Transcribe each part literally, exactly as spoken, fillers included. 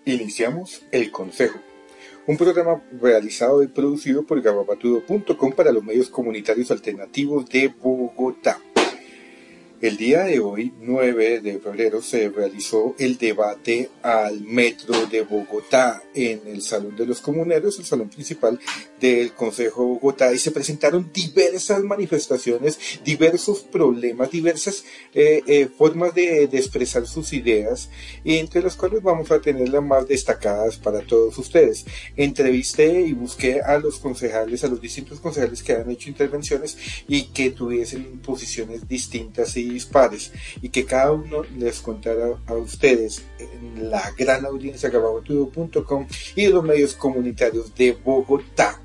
Iniciamos El Consejo, un programa realizado y producido por garrapatudo punto com para los medios comunitarios alternativos de Bogotá. El día de hoy, nueve de febrero, se realizó el debate al Metro de Bogotá en el Salón de los Comuneros, el salón principal del Consejo de Bogotá, y se presentaron diversas manifestaciones, diversos problemas, diversas eh, eh, formas de, de expresar sus ideas, entre las cuales vamos a tener las más destacadas para todos ustedes. Entrevisté y busqué a los concejales, a los distintos concejales que han hecho intervenciones y que tuviesen posiciones distintas y dispares, y que cada uno les contara a ustedes en la gran audiencia garrapatudo punto com y de los medios comunitarios de Bogotá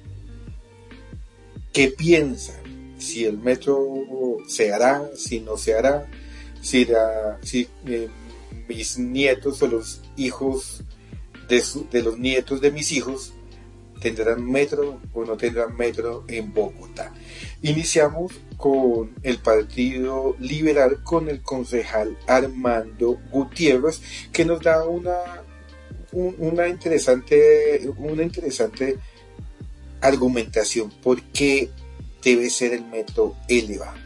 qué piensan, si el metro se hará, si no se hará, si, era, si eh, mis nietos o los hijos de, su, de los nietos de mis hijos tendrán metro o no tendrán metro en Bogotá. Iniciamos con el Partido Liberal, con el concejal Armando Gutiérrez, que nos da una, un, una interesante, una interesante argumentación por qué debe ser el metro elevado.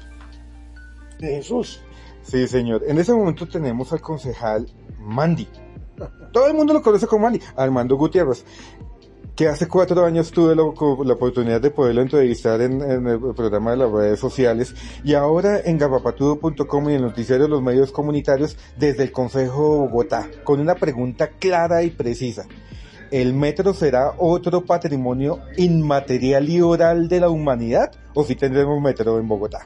Jesús. Sí, señor. En ese momento tenemos al concejal Mandy. Todo el mundo lo conoce como Mandy, Armando Gutiérrez, que hace cuatro años tuve la, la oportunidad de poderlo entrevistar en, en el programa de las redes sociales, y ahora en garrapatudo punto com y en el noticiario de los medios comunitarios desde el Consejo de Bogotá, con una pregunta clara y precisa. ¿El metro será otro patrimonio inmaterial y oral de la humanidad, o si tendremos metro en Bogotá?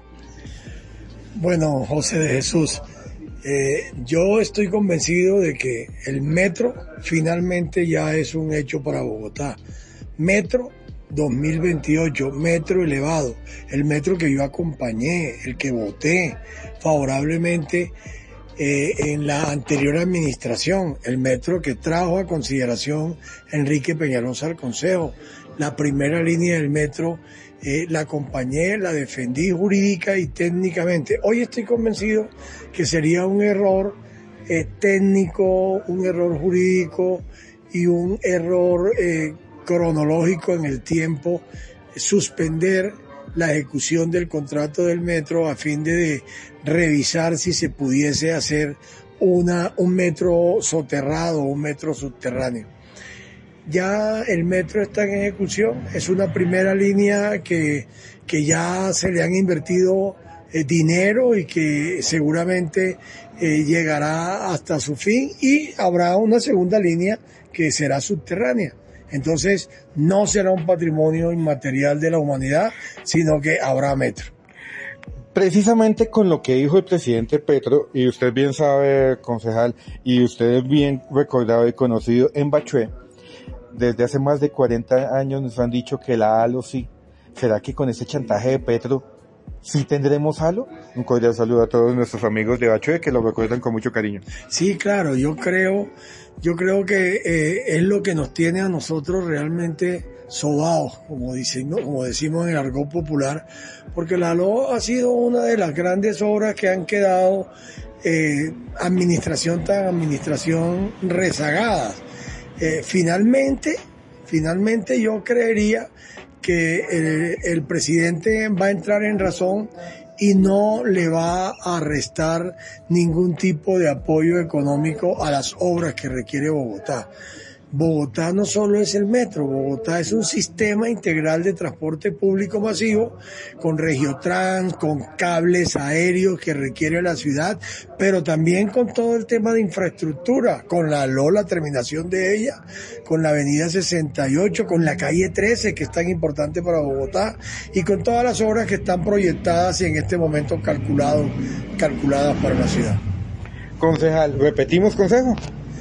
Bueno, José de Jesús, eh, yo estoy convencido de que el metro finalmente ya es un hecho para Bogotá. Metro dos mil veintiocho, metro elevado, el metro que yo acompañé, el que voté favorablemente eh, en la anterior administración, el metro que trajo a consideración Enrique Peñalosa al Consejo. La primera línea del metro eh, la acompañé, la defendí jurídica y técnicamente. Hoy estoy convencido que sería un error eh, técnico, un error jurídico y un error eh, cronológico en el tiempo eh, suspender la ejecución del contrato del metro a fin de, de revisar si se pudiese hacer una, un metro soterrado o un metro subterráneo. Ya el metro está en ejecución, es una primera línea que, que ya se le han invertido eh, dinero y que seguramente eh, llegará hasta su fin, y habrá una segunda línea que será subterránea. Entonces no será un patrimonio inmaterial de la humanidad, sino que habrá metro. Precisamente con lo que dijo el presidente Petro, y usted bien sabe, concejal, y usted es bien recordado y conocido en Bachué, desde hace más de cuarenta años nos han dicho que la halo sí. ¿Será que con ese chantaje de Petro sí tendremos halo? Un cordial saludo a todos nuestros amigos de Bachué que lo recuerdan con mucho cariño. Sí, claro, yo creo, yo creo que eh, es lo que nos tiene a nosotros realmente sobados, como decimos, como decimos en el argot popular, porque la halo ha sido una de las grandes obras que han quedado eh, administración tras administración rezagadas. Eh, finalmente, finalmente yo creería que el, el presidente va a entrar en razón y no le va a restar ningún tipo de apoyo económico a las obras que requiere Bogotá. Bogotá no solo es el metro, Bogotá es un sistema integral de transporte público masivo con Regiotrans, con cables aéreos que requiere la ciudad, pero también con todo el tema de infraestructura, con la L O, la terminación de ella, con la avenida sesenta y ocho, con la calle trece, que es tan importante para Bogotá, y con todas las obras que están proyectadas y en este momento calculado, calculadas para la ciudad. Concejal, ¿repetimos consejo?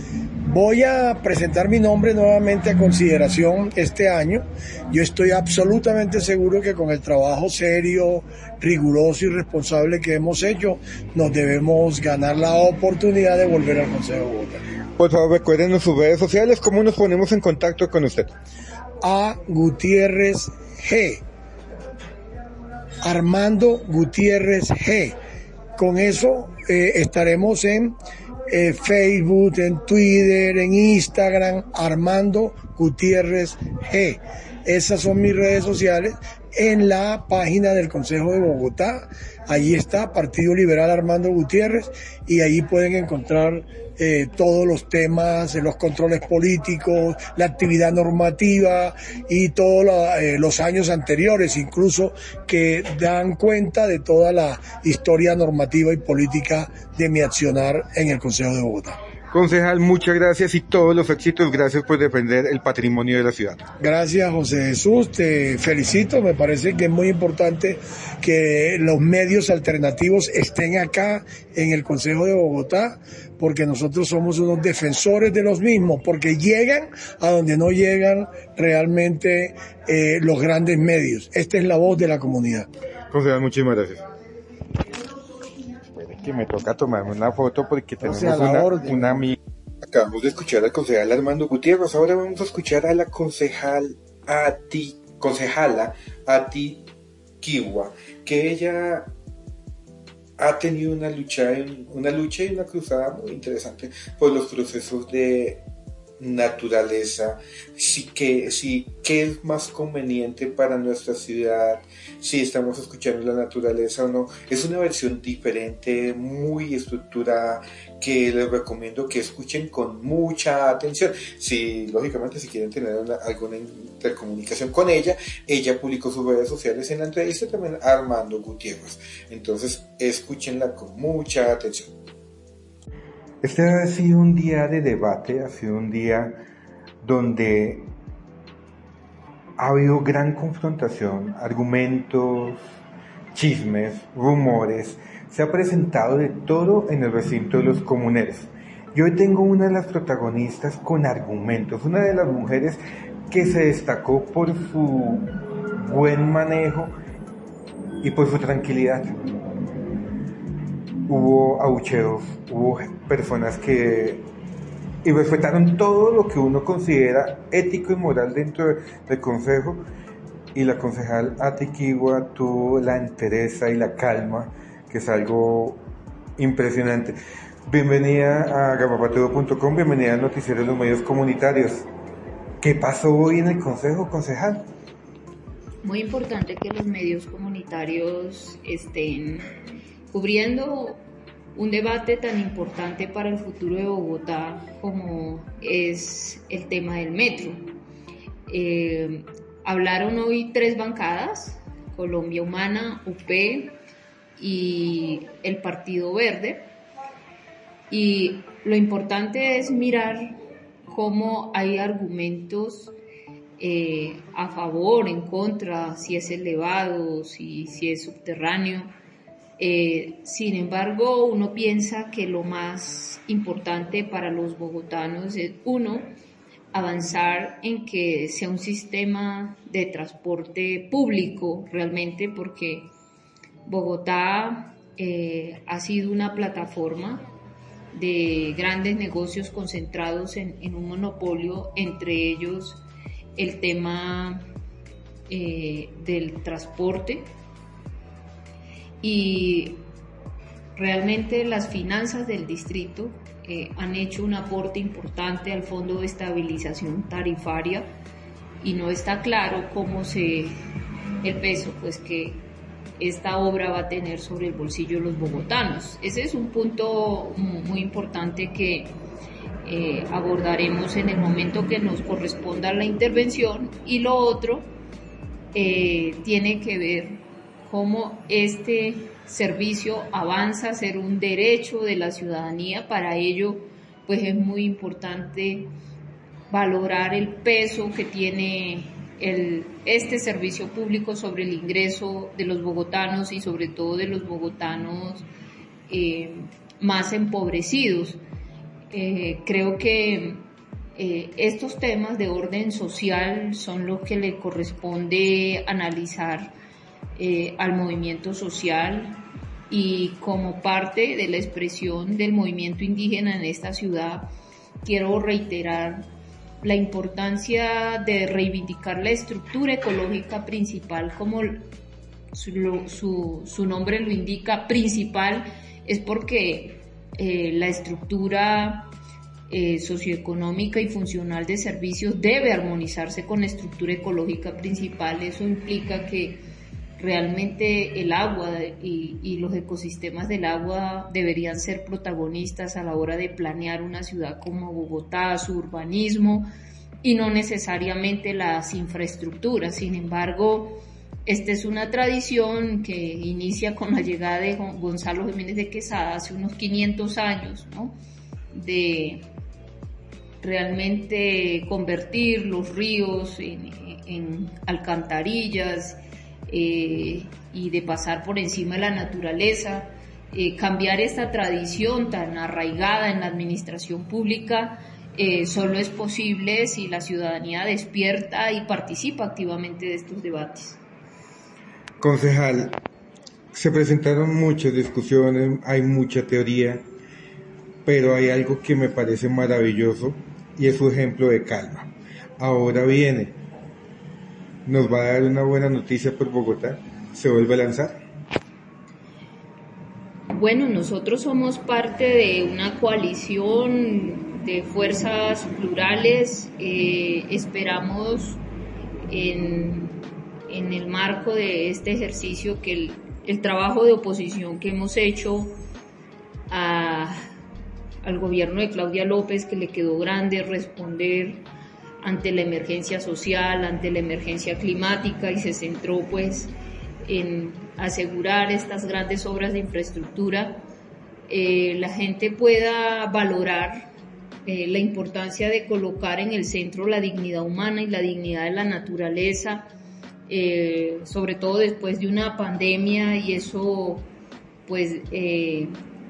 Voy a presentar mi nombre nuevamente a consideración este año. Yo estoy absolutamente seguro que con el trabajo serio, riguroso y responsable que hemos hecho, nos debemos ganar la oportunidad de volver al Consejo de Bogotá. Por favor, recuerden sus redes sociales, ¿cómo nos ponemos en contacto con usted? A Gutiérrez G. Armando Gutiérrez G. Con eso eh, estaremos en eh, Facebook, en Twitter, en Instagram, Armando Gutiérrez G. Esas son mis redes sociales. En la página del Consejo de Bogotá, allí está Partido Liberal Armando Gutiérrez, y allí pueden encontrar eh, todos los temas, los controles políticos, la actividad normativa y todos eh, los años anteriores, incluso, que dan cuenta de toda la historia normativa y política de mi accionar en el Consejo de Bogotá. Concejal, muchas gracias y todos los éxitos. Gracias por defender el patrimonio de la ciudad. Gracias, José Jesús. Te felicito. Me parece que es muy importante que los medios alternativos estén acá en el Consejo de Bogotá, porque nosotros somos unos defensores de los mismos, porque llegan a donde no llegan realmente eh, los grandes medios. Esta es la voz de la comunidad. Concejal, muchísimas gracias. Que me toca tomarme una foto porque tenemos, o sea, una, una amiga. Acabamos de escuchar al concejal Armando Gutiérrez. Ahora vamos a escuchar a la concejal Ati, concejala Ati Kiwa, que ella ha tenido una lucha, una lucha y una cruzada muy interesante por los procesos de naturaleza, si que, si qué es más conveniente para nuestra ciudad, si estamos escuchando la naturaleza o no. Es una versión diferente, muy estructurada, que les recomiendo que escuchen con mucha atención. Si, lógicamente, si quieren tener una, alguna intercomunicación con ella, ella publicó sus redes sociales en la entrevista también, Armando Gutiérrez. Entonces, escúchenla con mucha atención. Este ha sido un día de debate, ha sido un día donde ha habido gran confrontación, argumentos, chismes, rumores. Se ha presentado de todo en el recinto de los comuneros. Y hoy tengo una de las protagonistas con argumentos, una de las mujeres que se destacó por su buen manejo y por su tranquilidad. Hubo abucheos, hubo personas que respetaron todo lo que uno considera ético y moral dentro del consejo, y la concejal Ati Kiwa tuvo la entereza y la calma, que es algo impresionante. Bienvenida a gabapatudo punto com, bienvenida al noticiero de los medios comunitarios. ¿Qué pasó hoy en el consejo, concejal? Muy importante que los medios comunitarios estén cubriendo un debate tan importante para el futuro de Bogotá como es el tema del metro. Eh, hablaron hoy tres bancadas, Colombia Humana, U P y el Partido Verde, y lo importante es mirar cómo hay argumentos eh, a favor, en contra, si es elevado, si, si es subterráneo. Eh, sin embargo, uno piensa que lo más importante para los bogotanos es, uno, avanzar en que sea un sistema de transporte público realmente, porque Bogotá eh, ha sido una plataforma de grandes negocios concentrados en, en un monopolio, entre ellos el tema eh, del transporte. Y realmente las finanzas del distrito eh, han hecho un aporte importante al Fondo de Estabilización Tarifaria, y no está claro cómo se el peso pues que esta obra va a tener sobre el bolsillo de los bogotanos. Ese es un punto muy importante que eh, abordaremos en el momento que nos corresponda la intervención. Y lo otro eh, tiene que ver cómo este servicio avanza a ser un derecho de la ciudadanía. Para ello, pues es muy importante valorar el peso que tiene el, este servicio público sobre el ingreso de los bogotanos y sobre todo de los bogotanos eh, más empobrecidos. Eh, creo que eh, estos temas de orden social son los que le corresponde analizar Eh, al movimiento social, y como parte de la expresión del movimiento indígena en esta ciudad, quiero reiterar la importancia de reivindicar la estructura ecológica principal, como su, su, su nombre lo indica. Principal es porque eh, la estructura eh, socioeconómica y funcional de servicios debe armonizarse con la estructura ecológica principal. Eso implica que realmente el agua y, y los ecosistemas del agua deberían ser protagonistas a la hora de planear una ciudad como Bogotá, su urbanismo, y no necesariamente las infraestructuras. Sin embargo, esta es una tradición que inicia con la llegada de Gonzalo Jiménez de Quesada hace unos quinientos años, ¿no? De realmente convertir los ríos en, en alcantarillas, eh, y de pasar por encima de la naturaleza, eh, cambiar esta tradición tan arraigada en la administración pública. Eh, solo es posible si la ciudadanía despierta y participa activamente de estos debates. Concejal, se presentaron muchas discusiones, hay mucha teoría, pero hay algo que me parece maravilloso y es su ejemplo de calma. Ahora viene, nos va a dar una buena noticia por Bogotá, se vuelve a lanzar. Bueno, nosotros somos parte de una coalición de fuerzas plurales. Eh, esperamos en, en el marco de este ejercicio que el, el trabajo de oposición que hemos hecho a, al gobierno de Claudia López, que le quedó grande responder ante la emergencia social, ante la emergencia climática, y se centró pues en asegurar estas grandes obras de infraestructura, eh, la gente pueda valorar Eh, la importancia de colocar en el centro la dignidad humana y la dignidad de la naturaleza, eh, sobre todo después de una pandemia, y eso pues eh,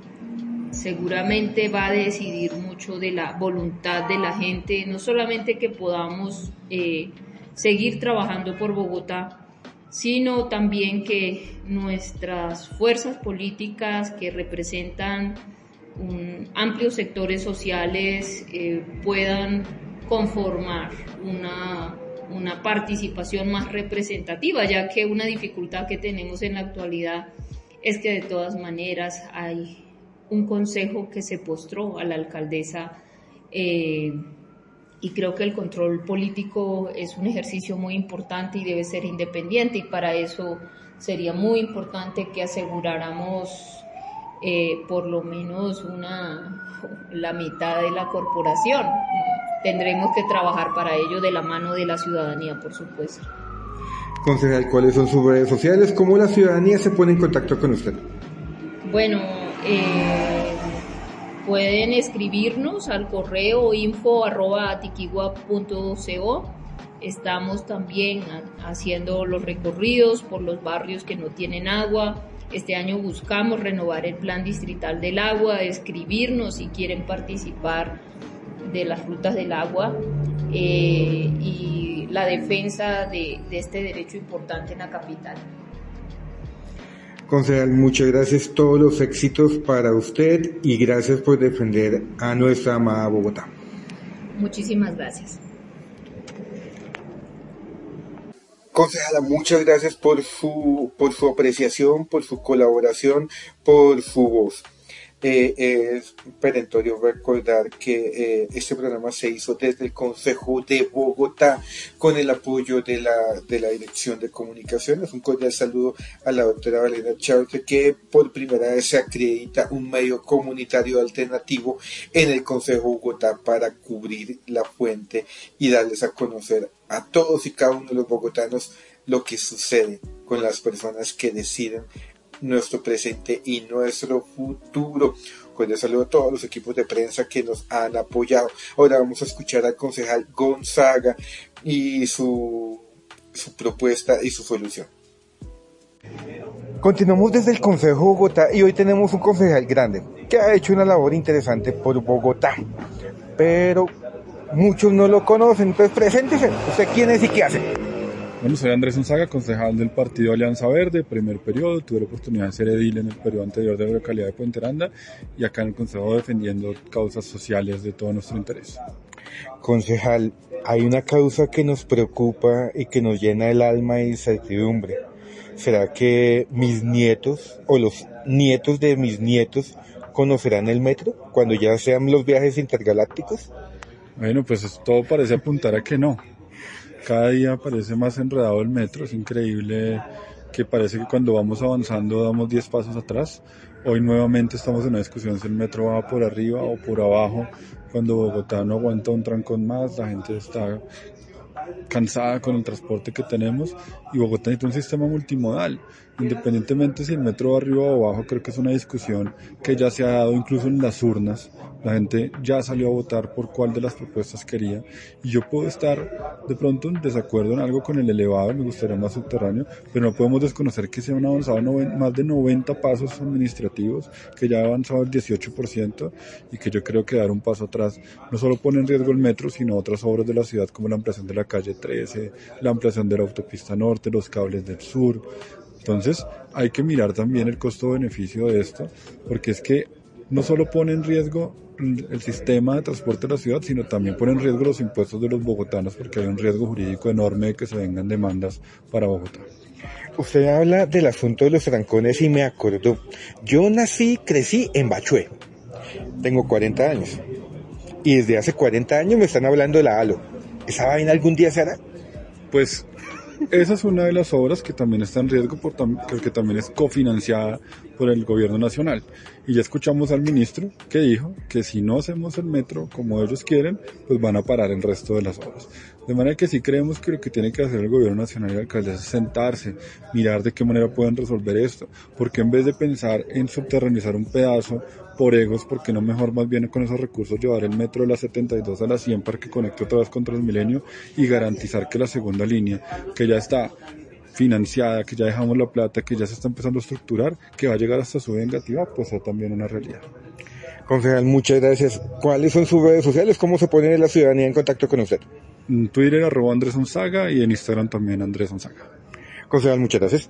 seguramente va a decidir mucho de la voluntad de la gente, no solamente que podamos eh, seguir trabajando por Bogotá, sino también que nuestras fuerzas políticas que representan un, amplios sectores sociales eh, puedan conformar una, una participación más representativa, ya que una dificultad que tenemos en la actualidad es que de todas maneras hay un consejo que se postró a la alcaldesa, eh, y creo que el control político es un ejercicio muy importante y debe ser independiente, y para eso sería muy importante que aseguráramos eh, por lo menos una, la mitad de la corporación. Tendremos que trabajar para ello de la mano de la ciudadanía, por supuesto. Concejal, ¿cuáles son sus redes sociales? ¿Cómo la ciudadanía se pone en contacto con usted? Bueno, eh, pueden escribirnos al correo info arroba atiquigua punto co. Estamos también haciendo los recorridos por los barrios que no tienen agua. Este año buscamos renovar el plan distrital del agua, escribirnos si quieren participar de las rutas del agua, eh, y la defensa de, de este derecho importante en la capital. Concejal, muchas gracias, todos los éxitos para usted y gracias por defender a nuestra amada Bogotá. Muchísimas gracias. Concejala, muchas gracias por su, por su apreciación, por su colaboración, por su voz. Eh, es perentorio recordar que eh, este programa se hizo desde el Consejo de Bogotá con el apoyo de la, de la Dirección de Comunicaciones. Un cordial saludo a la doctora Valeria Charte, que por primera vez se acredita un medio comunitario alternativo en el Consejo de Bogotá para cubrir la fuente y darles a conocer a todos y cada uno de los bogotanos lo que sucede con las personas que deciden nuestro presente y nuestro futuro. Con el saludo a todos los equipos de prensa que nos han apoyado. Ahora vamos a escuchar al concejal Gonzaga y su, su propuesta y su solución. Continuamos desde el Consejo de Bogotá y hoy tenemos un concejal grande que ha hecho una labor interesante por Bogotá, pero muchos no lo conocen. Entonces preséntese, ¿usted quién es y qué hace? Bueno, soy Andrés Gonzaga, concejal del Partido Alianza Verde, primer periodo. Tuve la oportunidad de ser edil en el periodo anterior de la localidad de Puente Aranda y acá en el Consejo defendiendo causas sociales de todo nuestro interés. Concejal, hay una causa que nos preocupa y que nos llena el alma de incertidumbre. ¿Será que mis nietos o los nietos de mis nietos conocerán el metro cuando ya sean los viajes intergalácticos? Bueno, pues todo parece apuntar a que no. Cada día parece más enredado el metro, es increíble que parece que cuando vamos avanzando damos diez pasos atrás. Hoy nuevamente estamos en una discusión si el metro va por arriba o por abajo, cuando Bogotá no aguanta un trancón más, la gente está cansada con el transporte que tenemos y Bogotá necesita un sistema multimodal. Independientemente si el metro va arriba o abajo, creo que es una discusión que ya se ha dado incluso en las urnas. La gente ya salió a votar por cuál de las propuestas quería y yo puedo estar de pronto en desacuerdo en algo con el elevado, me gustaría más subterráneo, pero no podemos desconocer que se han avanzado más de noventa pasos administrativos, que ya ha avanzado el dieciocho por ciento y que yo creo que dar un paso atrás no solo pone en riesgo el metro, sino otras obras de la ciudad como la ampliación de la calle trece, la ampliación de la autopista norte, los cables del sur. Entonces hay que mirar también el costo-beneficio de esto, porque es que no solo pone en riesgo el sistema de transporte de la ciudad, sino también pone en riesgo los impuestos de los bogotanos, porque hay un riesgo jurídico enorme de que se vengan demandas para Bogotá. Usted habla del asunto de los trancones y me acordó. Yo nací, crecí en Bachué. Tengo cuarenta años. Y desde hace cuarenta años me están hablando de la ALO. ¿Esa vaina algún día se hará? Pues esa es una de las obras que también está en riesgo, por tam- que también es cofinanciada por el gobierno nacional. Y ya escuchamos al ministro que dijo que si no hacemos el metro como ellos quieren, pues van a parar el resto de las obras. De manera que sí creemos que lo que tiene que hacer el gobierno nacional y el alcalde es sentarse, mirar de qué manera pueden resolver esto. Porque en vez de pensar en subterranizar un pedazo por egos, porque no mejor más bien con esos recursos llevar el metro de la setenta y dos a la cien para que conecte otra vez con Transmilenio y garantizar que la segunda línea, que ya está financiada, que ya dejamos la plata, que ya se está empezando a estructurar, que va a llegar hasta su vengativa, pues sea también una realidad. Concejal, muchas gracias. ¿Cuáles son sus redes sociales? ¿Cómo se pone la ciudadanía en contacto con usted? En Twitter, arroba Andrés Onzaga, y en Instagram también Andrés Onzaga. Concejal, muchas gracias.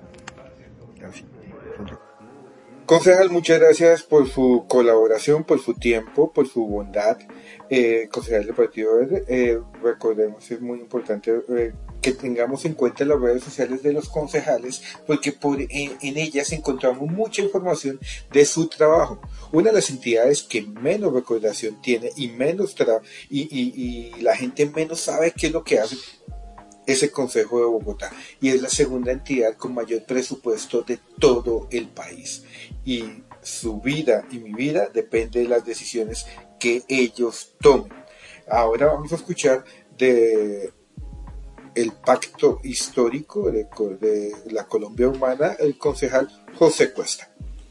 Concejal, muchas gracias por su colaboración, por su tiempo, por su bondad. Eh, concejal del Partido Verde, eh, recordemos, es muy importante eh, que tengamos en cuenta las redes sociales de los concejales, porque por, en, en ellas encontramos mucha información de su trabajo. Una de las entidades que menos recordación tiene y menos tra y, y, y la gente menos sabe qué es lo que hace es el Consejo de Bogotá, y es la segunda entidad con mayor presupuesto de todo el país, y su vida y mi vida depende de las decisiones que ellos tomen. Ahora vamos a escuchar de el pacto histórico de, de la Colombia Humana, el concejal José Cuesta.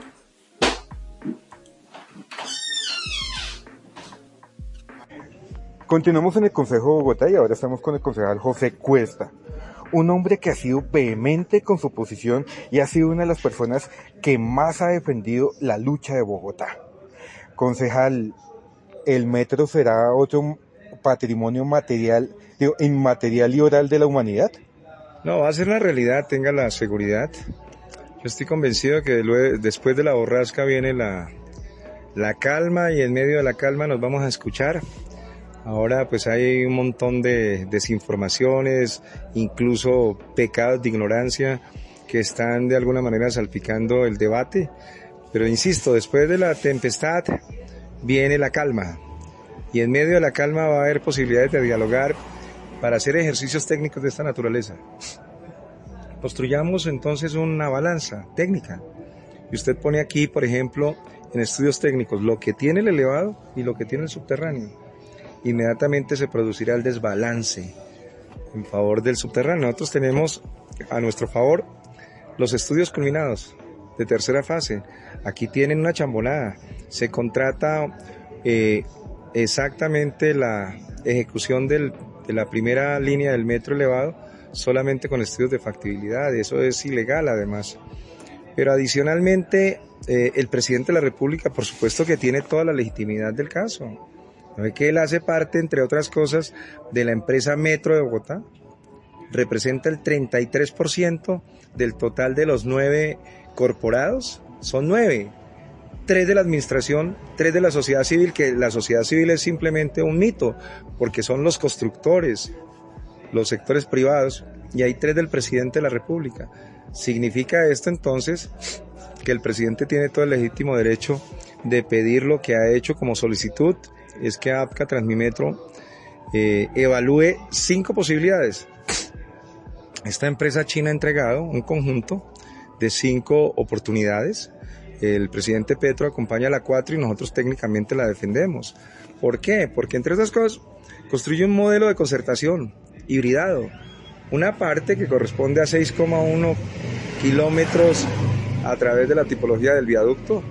Continuamos en el Consejo de Bogotá y ahora estamos con el concejal José Cuesta, un hombre que ha sido vehemente con su posición y ha sido una de las personas que más ha defendido la lucha de Bogotá. Concejal, ¿el metro será otro patrimonio material, digo, inmaterial y oral de la humanidad? No, va a ser una realidad, tenga la seguridad. Yo estoy convencido que luego, después de la borrasca viene la, la calma, y en medio de la calma nos vamos a escuchar. Ahora pues hay un montón de desinformaciones, incluso pecados de ignorancia que están de alguna manera salpicando el debate, pero insisto, después de la tempestad viene la calma, y en medio de la calma va a haber posibilidades de dialogar para hacer ejercicios técnicos de esta naturaleza. Construyamos entonces una balanza técnica, y usted pone aquí, por ejemplo, en estudios técnicos, lo que tiene el elevado y lo que tiene el subterráneo. Inmediatamente se producirá el desbalance en favor del subterráneo. Nosotros tenemos a nuestro favor los estudios culminados de tercera fase. Aquí tienen una chambonada. Se contrata eh, exactamente la ejecución del, de la primera línea del metro elevado solamente con estudios de factibilidad. Eso es ilegal además. Pero adicionalmente eh, el presidente de la República, por supuesto que tiene toda la legitimidad del caso. ¿No ve que él hace parte, entre otras cosas, de la empresa Metro de Bogotá? Representa el treinta y tres por ciento del total de los nueve corporados. Son nueve. Tres de la administración, tres de la sociedad civil, que la sociedad civil es simplemente un mito, porque son los constructores, los sectores privados, y hay tres del presidente de la República. Significa esto entonces que el presidente tiene todo el legítimo derecho de pedir lo que ha hecho como solicitud, es que A P C A Transmimetro eh, evalúe cinco posibilidades. Esta empresa china ha entregado un conjunto de cinco oportunidades. El presidente Petro acompaña a la cuatro y nosotros técnicamente la defendemos. ¿Por qué? Porque entre otras cosas construye un modelo de concertación hibridado. Una parte que corresponde a seis coma uno kilómetros a través de la tipología del viaducto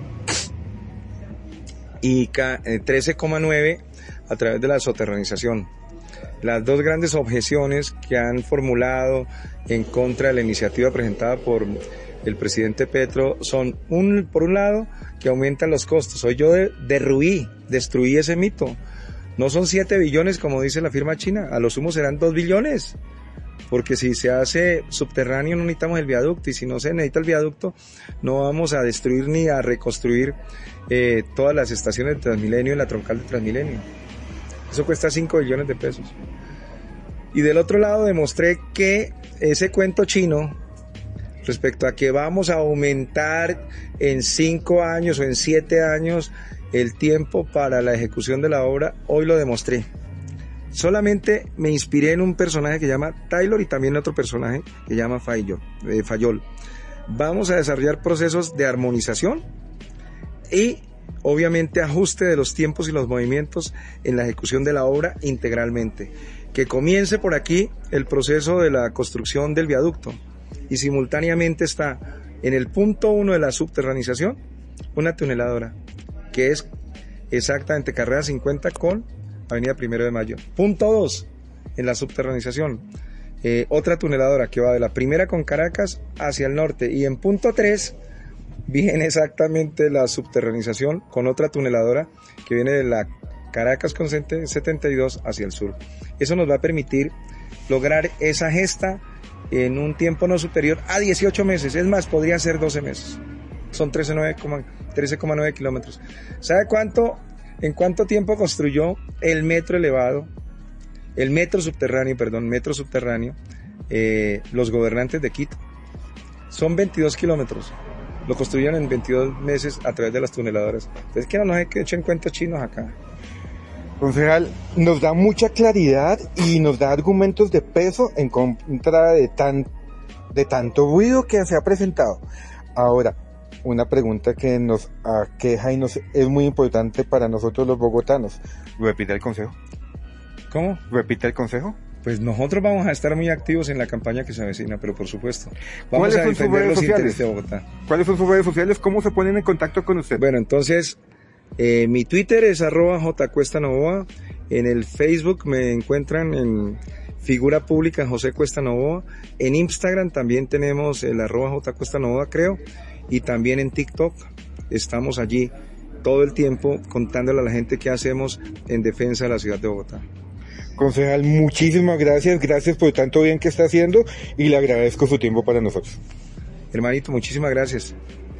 y trece coma nueve a través de la soterranización. Las dos grandes objeciones que han formulado en contra de la iniciativa presentada por el presidente Petro son, un, por un lado, que aumentan los costos. Hoy yo de, derruí, destruí ese mito. No son siete billones como dice la firma china, a lo sumo serán dos billones. Porque si se hace subterráneo no necesitamos el viaducto, y si no se necesita el viaducto no vamos a destruir ni a reconstruir eh, todas las estaciones de Transmilenio y la troncal de Transmilenio. Eso cuesta cinco billones de pesos. Y del otro lado demostré que ese cuento chino respecto a que vamos a aumentar en cinco años o en siete años el tiempo para la ejecución de la obra, hoy lo demostré. Solamente me inspiré en un personaje que se llama Taylor y también otro personaje que se llama Fayol, eh, Fayol. Vamos a desarrollar procesos de armonización y obviamente ajuste de los tiempos y los movimientos en la ejecución de la obra integralmente. Que comience por aquí el proceso de la construcción del viaducto y simultáneamente está en el punto uno de la subterranización una tuneladora que es exactamente carrera cincuenta con Avenida Primero de Mayo. Punto dos, en la subterranización, eh, otra tuneladora que va de la primera con Caracas hacia el norte, y en punto tres viene exactamente la subterranización con otra tuneladora que viene de la Caracas con setenta y dos hacia el sur. Eso nos va a permitir lograr esa gesta en un tiempo no superior a dieciocho meses, es más, podría ser doce meses. Son trece coma nueve kilómetros. ¿Sabe cuánto? ¿En cuánto tiempo construyó el metro elevado, el metro subterráneo, perdón, metro subterráneo, eh, los gobernantes de Quito? Son veintidós kilómetros. Lo construyeron en veintidós meses a través de las tuneladoras. Entonces, que no nos echen cuentos chinos acá. Concejal, nos da mucha claridad y nos da argumentos de peso en contra de, tan, de tanto ruido que se ha presentado. Ahora, una pregunta que nos aqueja y nos es muy importante para nosotros los bogotanos. ¿Repite el consejo? ¿Cómo? ¿Repite el consejo? Pues nosotros vamos a estar muy activos en la campaña que se avecina, pero por supuesto, vamos ¿Cuáles a son sus defender redes los sociales? intereses de Bogotá. ¿Cuáles son sus redes sociales? ¿Cómo se ponen en contacto con usted? Bueno, entonces, eh, mi Twitter es arroba jcuestanovoa. En el Facebook me encuentran en figura pública José Cuesta Novoa. En Instagram también tenemos el arroba jcuestanovoa, creo. Y también en TikTok estamos allí todo el tiempo contándole a la gente qué hacemos en defensa de la ciudad de Bogotá. Concejal, muchísimas gracias, gracias por tanto bien que está haciendo y le agradezco su tiempo para nosotros. Hermanito, muchísimas gracias.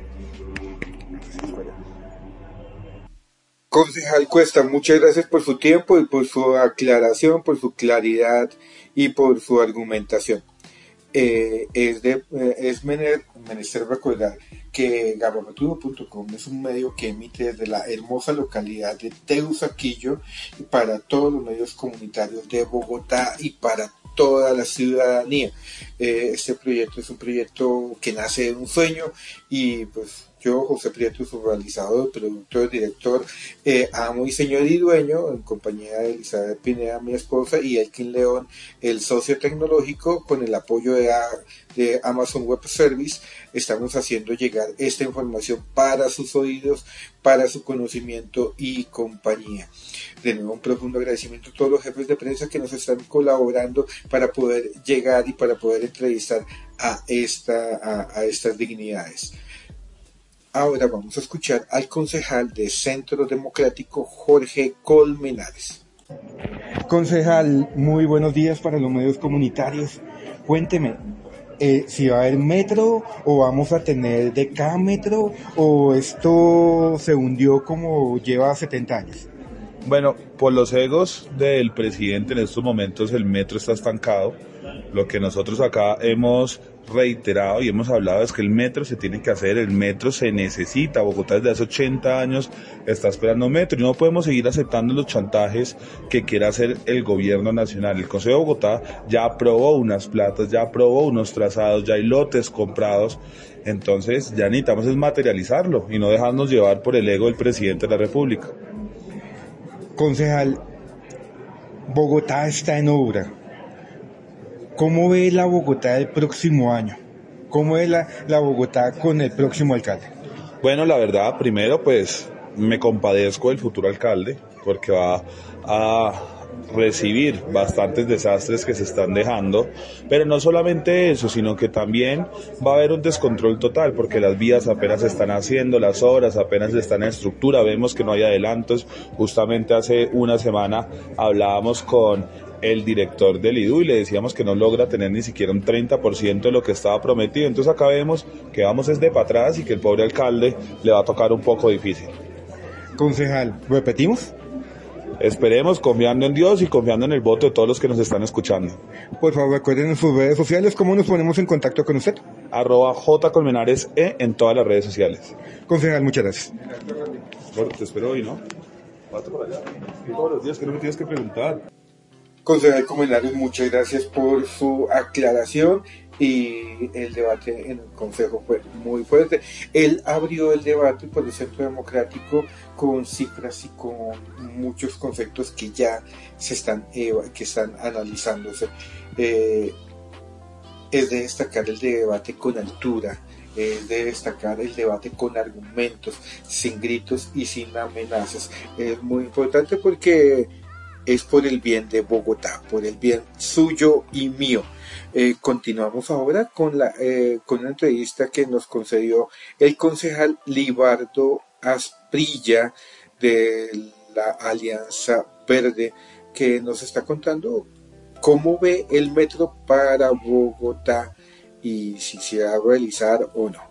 Concejal Cuesta, muchas gracias por su tiempo y por su aclaración, por su claridad y por su argumentación. Eh, es, de, eh, es menester recordar que gabapatudo punto com es un medio que emite desde la hermosa localidad de Teusaquillo para todos los medios comunitarios de Bogotá y para toda la ciudadanía. Eh, este proyecto es un proyecto que nace de un sueño y pues yo, José Prieto, su realizador, productor, director, eh, amo y señor y dueño, en compañía de Elizabeth Pineda, mi esposa, y Elkin León, el socio tecnológico, con el apoyo de, de Amazon Web Service, estamos haciendo llegar esta información para sus oídos, para su conocimiento y compañía. De nuevo, un profundo agradecimiento a todos los jefes de prensa que nos están colaborando para poder llegar y para poder entrevistar a, esta, a, a estas dignidades. Ahora vamos a escuchar al concejal de Centro Democrático, Jorge Colmenares. Concejal, muy buenos días para los medios comunitarios. Cuénteme, eh, si va a haber metro o vamos a tener decámetro o esto se hundió como lleva setenta años. Bueno, por los egos del presidente en estos momentos el metro está estancado. Lo que nosotros acá hemos reiterado y hemos hablado es que el metro se tiene que hacer, el metro se necesita. Bogotá desde hace ochenta años está esperando metro y no podemos seguir aceptando los chantajes que quiera hacer el gobierno nacional. El Consejo de Bogotá ya aprobó unas platas, ya aprobó unos trazados, ya hay lotes comprados, entonces ya necesitamos es materializarlo y no dejarnos llevar por el ego del presidente de la República. Concejal, Bogotá está en obra. ¿Cómo ve la Bogotá del próximo año? ¿Cómo ve la, la Bogotá con el próximo alcalde? Bueno, la verdad, primero pues me compadezco del futuro alcalde porque va a recibir bastantes desastres que se están dejando, pero no solamente eso, sino que también va a haber un descontrol total porque las vías apenas se están haciendo, las obras apenas están en estructura, vemos que no hay adelantos. Justamente hace una semana hablábamos con el director del I D U y le decíamos que no logra tener ni siquiera un treinta por ciento de lo que estaba prometido, entonces acá vemos que vamos es de para atrás y que el pobre alcalde le va a tocar un poco difícil. Concejal, ¿repetimos? Esperemos, confiando en Dios y confiando en el voto de todos los que nos están escuchando. Por favor, recuerden en sus redes sociales cómo nos ponemos en contacto con usted. Arroba J Colmenares E en todas las redes sociales. Concejal, muchas gracias. Bueno, te espero hoy, ¿no? Pásate por allá. Todos los días que no me tienes que preguntar. Concejal Colmenares, muchas gracias por su aclaración y el debate en el Consejo fue muy fuerte. Él abrió el debate por el Centro Democrático con cifras y con muchos conceptos que ya se están, eh, que están analizándose. Eh, es de destacar el debate con altura, es de destacar el debate con argumentos, sin gritos y sin amenazas. Es muy importante porque es por el bien de Bogotá, por el bien suyo y mío. Eh, continuamos ahora con, la, eh, con una entrevista que nos concedió el concejal Libardo Asprilla de la Alianza Verde, que nos está contando cómo ve el metro para Bogotá y si se va a realizar o no.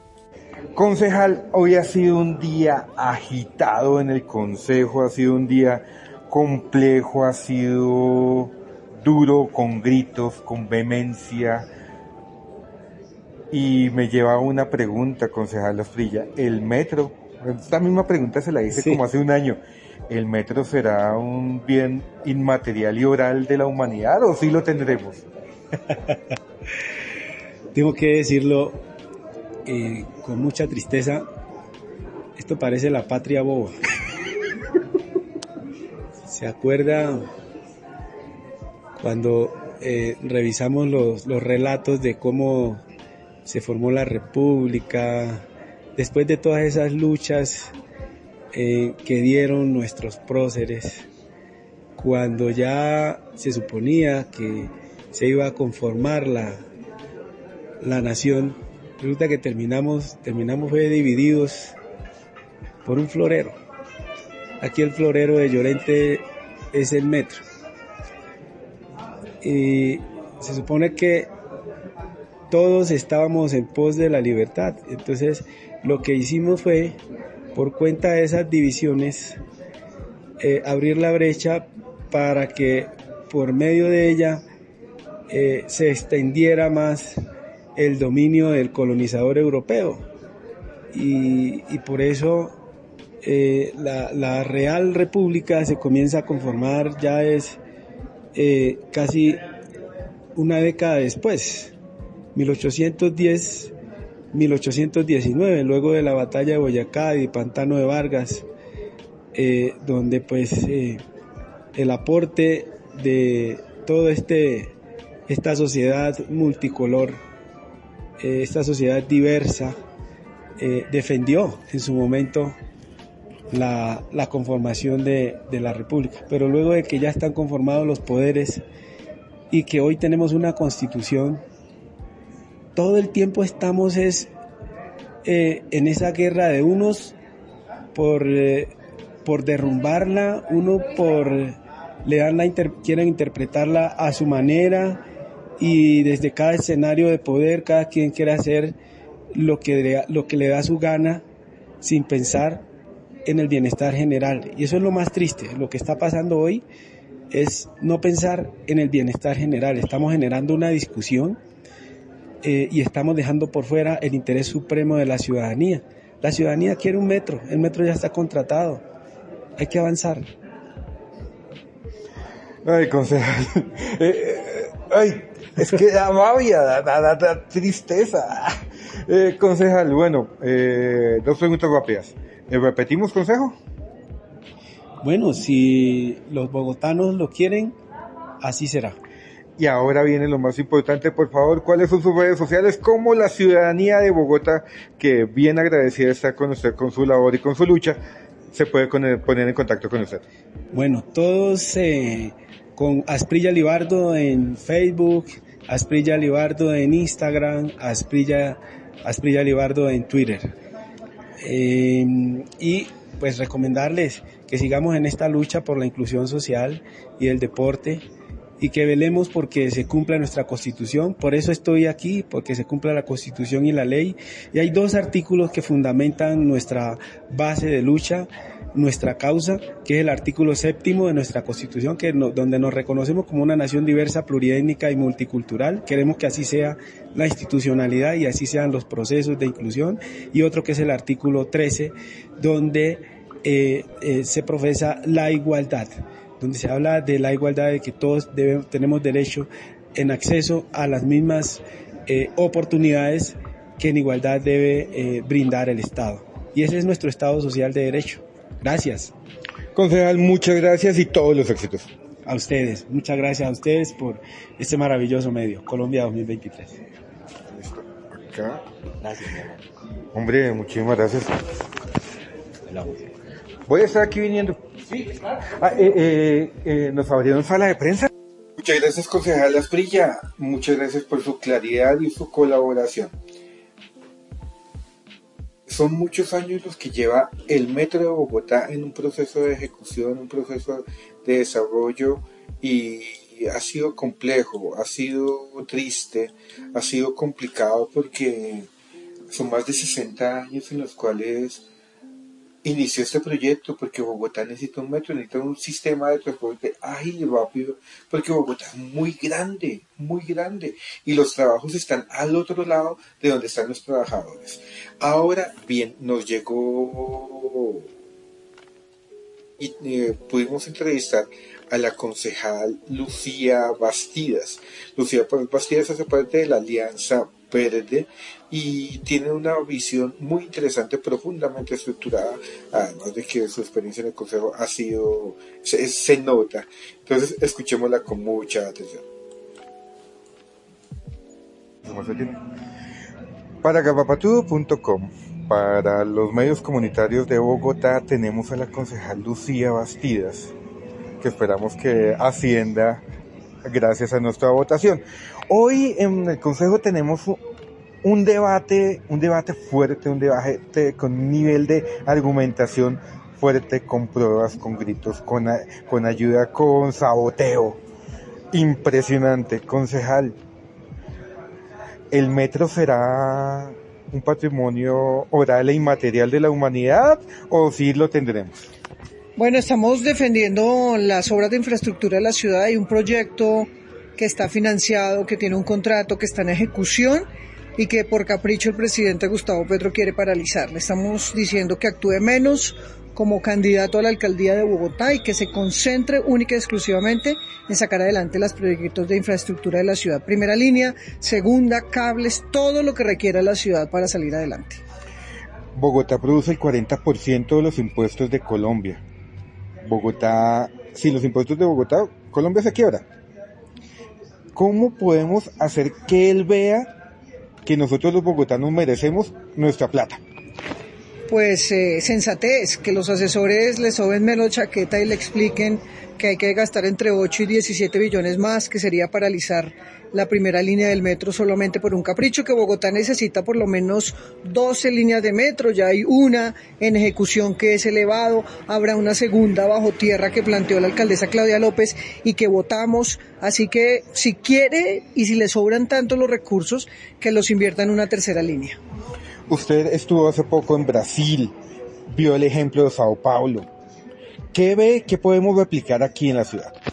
Concejal, hoy ha sido un día agitado en el Consejo, ha sido un día complejo, ha sido duro, con gritos, con vehemencia, y me lleva a una pregunta, concejal Asprilla. ¿El metro? Esta misma pregunta se la hice sí. como hace un año. ¿El metro será un bien inmaterial y oral de la humanidad o sí lo tendremos? Tengo que decirlo eh, con mucha tristeza, esto parece la patria boba. ¿Se acuerda cuando eh, revisamos los, los relatos de cómo se formó la República, después de todas esas luchas eh, que dieron nuestros próceres, cuando ya se suponía que se iba a conformar la, la nación, resulta que terminamos, terminamos fue divididos por un florero. Aquí el florero de Llorente es el metro. Y se supone que todos estábamos en pos de la libertad. Entonces, lo que hicimos fue, por cuenta de esas divisiones, eh, abrir la brecha para que por medio de ella eh, se extendiera más el dominio del colonizador europeo. Y, y por eso Eh, la, la Real República se comienza a conformar ya es eh, casi una década después, mil ochocientos diez, mil ochocientos diecinueve, luego de la batalla de Boyacá y Pantano de Vargas, eh, donde pues eh, el aporte de todo este esta sociedad multicolor, eh, esta sociedad diversa, eh, defendió en su momento La, la conformación de, de la República, pero luego de que ya están conformados los poderes y que hoy tenemos una constitución, todo el tiempo estamos es eh, en esa guerra de unos por, eh, por derrumbarla, uno por le dan la inter, quieren interpretarla a su manera y desde cada escenario de poder cada quien quiere hacer lo que, lo que le da su gana sin pensar en el bienestar general. Y eso es lo más triste. Lo que está pasando hoy es no pensar en el bienestar general. Estamos generando una discusión eh, y estamos dejando por fuera el interés supremo de la ciudadanía. La ciudadanía quiere un metro, el metro ya está contratado, hay que avanzar. Ay, concejal, eh, eh, ay, es que da rabia, da, da, da, da tristeza. Eh, concejal, bueno, eh, dos preguntas rápidas. Eh, ¿Repetimos consejo? Bueno, si los bogotanos lo quieren, así será. Y ahora viene lo más importante, por favor, ¿cuáles son sus redes sociales? ¿Cómo la ciudadanía de Bogotá, que bien agradecida está con usted, con su labor y con su lucha, se puede poner en contacto con usted? Bueno, todos eh, con Asprilla Libardo en Facebook, Asprilla Libardo en Instagram, Asprilla, Asprilla Libardo en Twitter. Eh, y pues recomendarles que sigamos en esta lucha por la inclusión social y el deporte, y que velemos porque se cumpla nuestra Constitución. Por eso estoy aquí, porque se cumpla la Constitución y la ley. Y hay dos artículos que fundamentan nuestra base de lucha, nuestra causa, que es el artículo séptimo de nuestra Constitución, que no, donde nos reconocemos como una nación diversa, pluriétnica y multicultural. Queremos que así sea la institucionalidad y así sean los procesos de inclusión. Y otro que es el artículo trece, donde eh, eh, se profesa la igualdad, donde se habla de la igualdad, de que todos debemos, tenemos derecho en acceso a las mismas eh, oportunidades que en igualdad debe eh, brindar el Estado. Y ese es nuestro Estado social de derecho. Gracias. Concejal, muchas gracias y todos los éxitos. A ustedes, muchas gracias a ustedes por este maravilloso medio, Colombia dos mil veintitrés. Listo. Acá. Gracias, mi amor. Hombre, muchísimas gracias. Voy a estar aquí viniendo. Sí, claro. Ah, eh, eh, eh, nos abrieron sala de prensa. Muchas gracias, concejal Asprilla. Muchas gracias por su claridad y su colaboración. Son muchos años los que lleva el Metro de Bogotá en un proceso de ejecución, un proceso de desarrollo, y ha sido complejo, ha sido triste, ha sido complicado porque son más de sesenta años en los cuales inició este proyecto, porque Bogotá necesita un metro, necesita un sistema de transporte ágil y rápido, porque Bogotá es muy grande, muy grande, y los trabajos están al otro lado de donde están los trabajadores. Ahora bien, nos llegó y eh, pudimos entrevistar a la concejal Lucía Bastidas. Lucía Bastidas hace parte de la Alianza Verde y tiene una visión muy interesante, profundamente estructurada, además de que su experiencia en el consejo ha sido, se, se nota. Entonces escuchémosla con mucha atención. Para gabapatudo punto com, para los medios comunitarios de Bogotá, tenemos a la concejal Lucía Bastidas, que esperamos que ascienda gracias a nuestra votación. Hoy en el consejo tenemos un debate, un debate fuerte, un debate con un nivel de argumentación fuerte, con pruebas, con gritos, con, con ayuda, con saboteo. Impresionante. Concejal, ¿el metro será un patrimonio oral e inmaterial de la humanidad o sí lo tendremos? Bueno, estamos defendiendo las obras de infraestructura de la ciudad. Hay un proyecto que está financiado, que tiene un contrato, que está en ejecución y que por capricho el presidente Gustavo Petro quiere paralizar. Le estamos diciendo que actúe menos como candidato a la alcaldía de Bogotá y que se concentre única y exclusivamente en sacar adelante los proyectos de infraestructura de la ciudad. Primera línea, segunda, cables, todo lo que requiera la ciudad para salir adelante. Bogotá produce el cuarenta por ciento de los impuestos de Colombia. Bogotá, sin los impuestos de Bogotá, Colombia se quiebra. ¿Cómo podemos hacer que él vea que nosotros los bogotanos merecemos nuestra plata? Pues eh, sensatez, que los asesores le soben menos chaqueta y le expliquen que hay que gastar entre ocho y diecisiete billones más, que sería paralizar la primera línea del metro solamente por un capricho, que Bogotá necesita por lo menos doce líneas de metro, ya hay una en ejecución que es elevado, habrá una segunda bajo tierra que planteó la alcaldesa Claudia López y que votamos, así que si quiere y si le sobran tanto los recursos, que los invierta en una tercera línea. Usted estuvo hace poco en Brasil, vio el ejemplo de Sao Paulo. ¿Qué ve que podemos replicar aquí en la ciudad?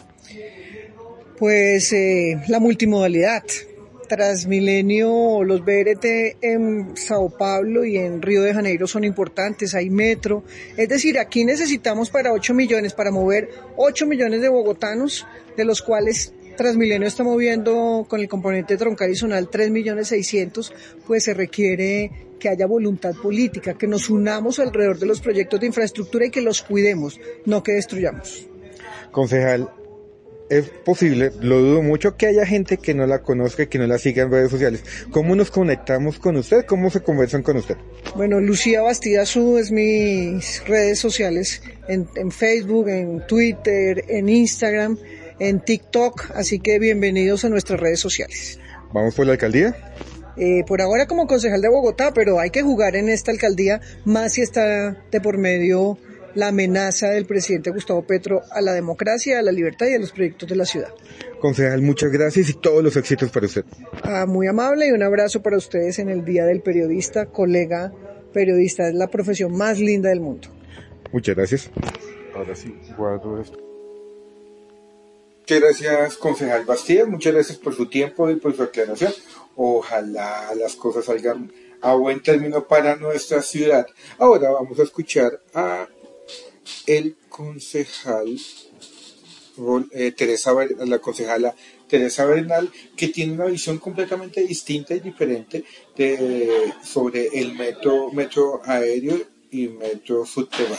Pues eh, la multimodalidad. Transmilenio, los B R T en Sao Paulo y en Río de Janeiro son importantes, hay metro. Es decir, aquí necesitamos para ocho millones, para mover ocho millones de bogotanos, de los cuales Transmilenio está moviendo con el componente troncal y zonal tres millones seiscientos, pues se requiere que haya voluntad política, que nos unamos alrededor de los proyectos de infraestructura y que los cuidemos, no que destruyamos. Concejal, es posible, lo dudo mucho, que haya gente que no la conozca y que no la siga en redes sociales. ¿Cómo nos conectamos con usted? ¿Cómo se conversan con usted? Bueno, Lucía Bastida Su es mis redes sociales, en, en Facebook, en Twitter, en Instagram, en TikTok, así que bienvenidos a nuestras redes sociales. ¿Vamos por la alcaldía? Eh, por ahora como concejal de Bogotá, pero hay que jugar en esta alcaldía, más si está de por medio la amenaza del presidente Gustavo Petro a la democracia, a la libertad y a los proyectos de la ciudad. Concejal, muchas gracias y todos los éxitos para usted. Ah, muy amable y un abrazo para ustedes en el Día del Periodista, colega periodista, es la profesión más linda del mundo. Muchas gracias. Ahora sí, guardo esto. Muchas gracias, concejal Bastida, muchas gracias por su tiempo y por su aclaración. Ojalá las cosas salgan a buen término para nuestra ciudad. Ahora vamos a escuchar a el concejal eh, Teresa, la concejala Teresa Bernal, que tiene una visión completamente distinta y diferente de, sobre el metro, metro aéreo y metro subterráneo.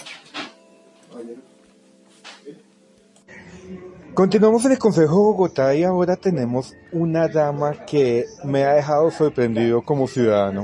Continuamos en el Consejo de Bogotá y ahora tenemos una dama que me ha dejado sorprendido como ciudadano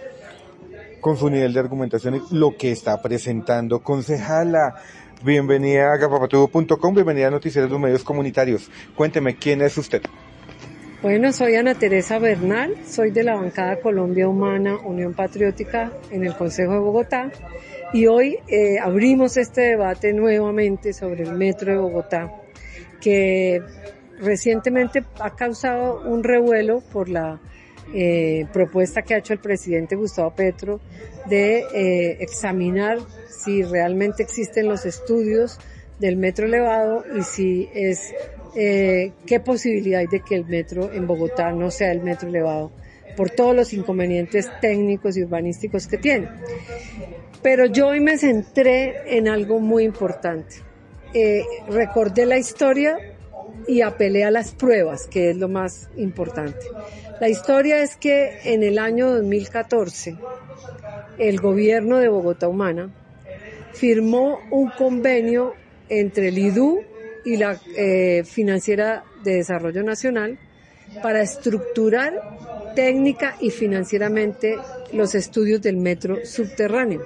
con su nivel de argumentación y lo que está presentando. Concejala, bienvenida a gapapatudo punto com, bienvenida a Noticieros de los Medios Comunitarios. Cuénteme, ¿quién es usted? Bueno, soy Ana Teresa Bernal, soy de la bancada Colombia Humana, Unión Patriótica en el Consejo de Bogotá y hoy eh, abrimos este debate nuevamente sobre el metro de Bogotá, que recientemente ha causado un revuelo por la eh, propuesta que ha hecho el presidente Gustavo Petro de eh, examinar si realmente existen los estudios del metro elevado y si es eh, qué posibilidad hay de que el metro en Bogotá no sea el metro elevado por todos los inconvenientes técnicos y urbanísticos que tiene. Pero yo hoy me centré en algo muy importante. Eh, recordé la historia y apelé a las pruebas, que es lo más importante. La historia es que en el año dos mil catorce el gobierno de Bogotá Humana firmó un convenio entre el I D U y la eh, Financiera de Desarrollo Nacional para estructurar técnica y financieramente los estudios del metro subterráneo.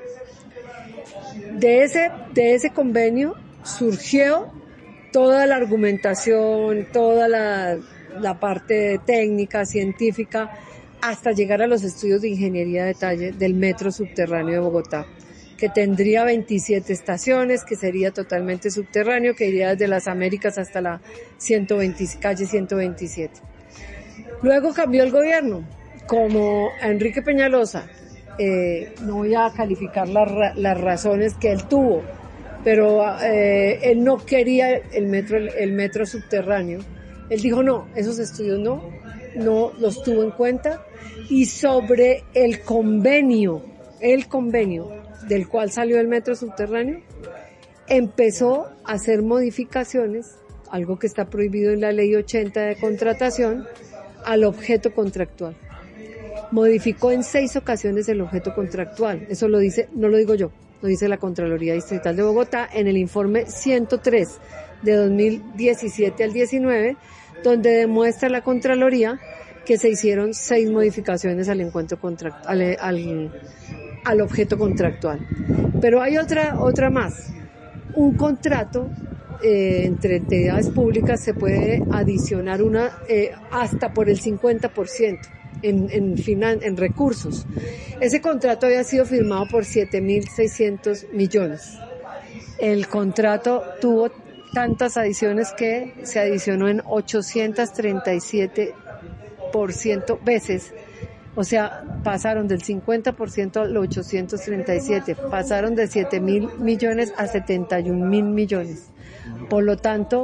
De ese, de ese convenio surgió toda la argumentación, toda la, la parte técnica, científica, hasta llegar a los estudios de ingeniería de detalle del metro subterráneo de Bogotá, que tendría veintisiete estaciones, que sería totalmente subterráneo, que iría desde las Américas hasta la ciento veinte, calle ciento veintisiete. Luego cambió el gobierno, como a Enrique Peñalosa, eh, no voy a calificar la, las razones que él tuvo, pero eh, él no quería el metro, el, el metro subterráneo. Él dijo no, esos estudios no, no los tuvo en cuenta, y sobre el convenio, el convenio del cual salió el metro subterráneo, empezó a hacer modificaciones, algo que está prohibido en la ley ochenta de contratación, al objeto contractual. Modificó en seis ocasiones el objeto contractual, eso lo dice, no lo digo yo, lo dice la Contraloría Distrital de Bogotá en el informe ciento tres de dos mil diecisiete al diecinueve, donde demuestra la Contraloría que se hicieron seis modificaciones al encuentro contract, al, al, al objeto contractual. Pero hay otra, otra más. Un contrato eh, entre entidades públicas se puede adicionar una eh, hasta por el cincuenta por ciento. En, en, finan, en recursos. Ese contrato había sido firmado por siete mil seiscientos millones. El contrato tuvo tantas adiciones que se adicionó en ochocientos treinta y siete por ciento veces. O sea, pasaron del cincuenta por ciento a los ochocientos treinta y siete, pasaron de siete mil millones a setenta y un mil millones. Por lo tanto,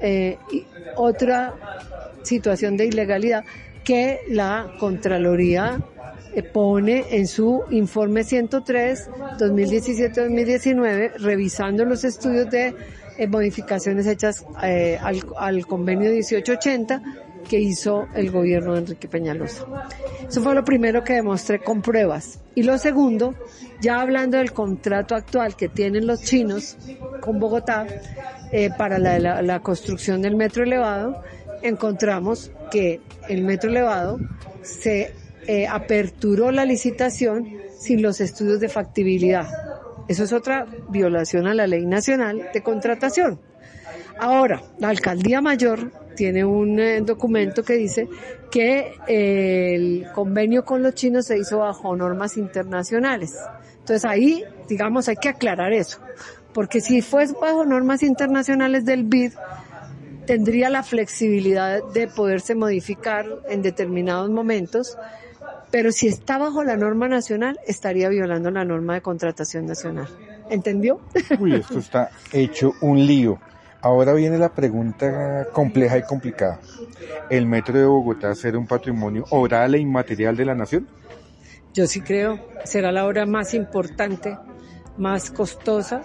eh, otra situación de ilegalidad que la Contraloría eh, pone en su informe ciento tres, dos mil diecisiete dos mil diecinueve, revisando los estudios de eh, modificaciones hechas eh, al, al convenio dieciocho ochenta que hizo el gobierno de Enrique Peñalosa. Eso fue lo primero que demostré con pruebas. Y lo segundo, ya hablando del contrato actual que tienen los chinos con Bogotá eh, para la, la, la construcción del metro elevado, encontramos que el metro elevado se eh, aperturó la licitación sin los estudios de factibilidad. Eso es otra violación a la ley nacional de contratación. Ahora, la alcaldía mayor tiene un eh, documento que dice que eh, el convenio con los chinos se hizo bajo normas internacionales. Entonces ahí, digamos, hay que aclarar eso, porque si fuese bajo normas internacionales del B I D, tendría la flexibilidad de poderse modificar en determinados momentos, pero si está bajo la norma nacional, estaría violando la norma de contratación nacional. ¿Entendió? Uy, esto está hecho un lío. Ahora viene la pregunta compleja y complicada. ¿El metro de Bogotá será un patrimonio oral e inmaterial de la nación? Yo sí creo. Será la obra más importante, más costosa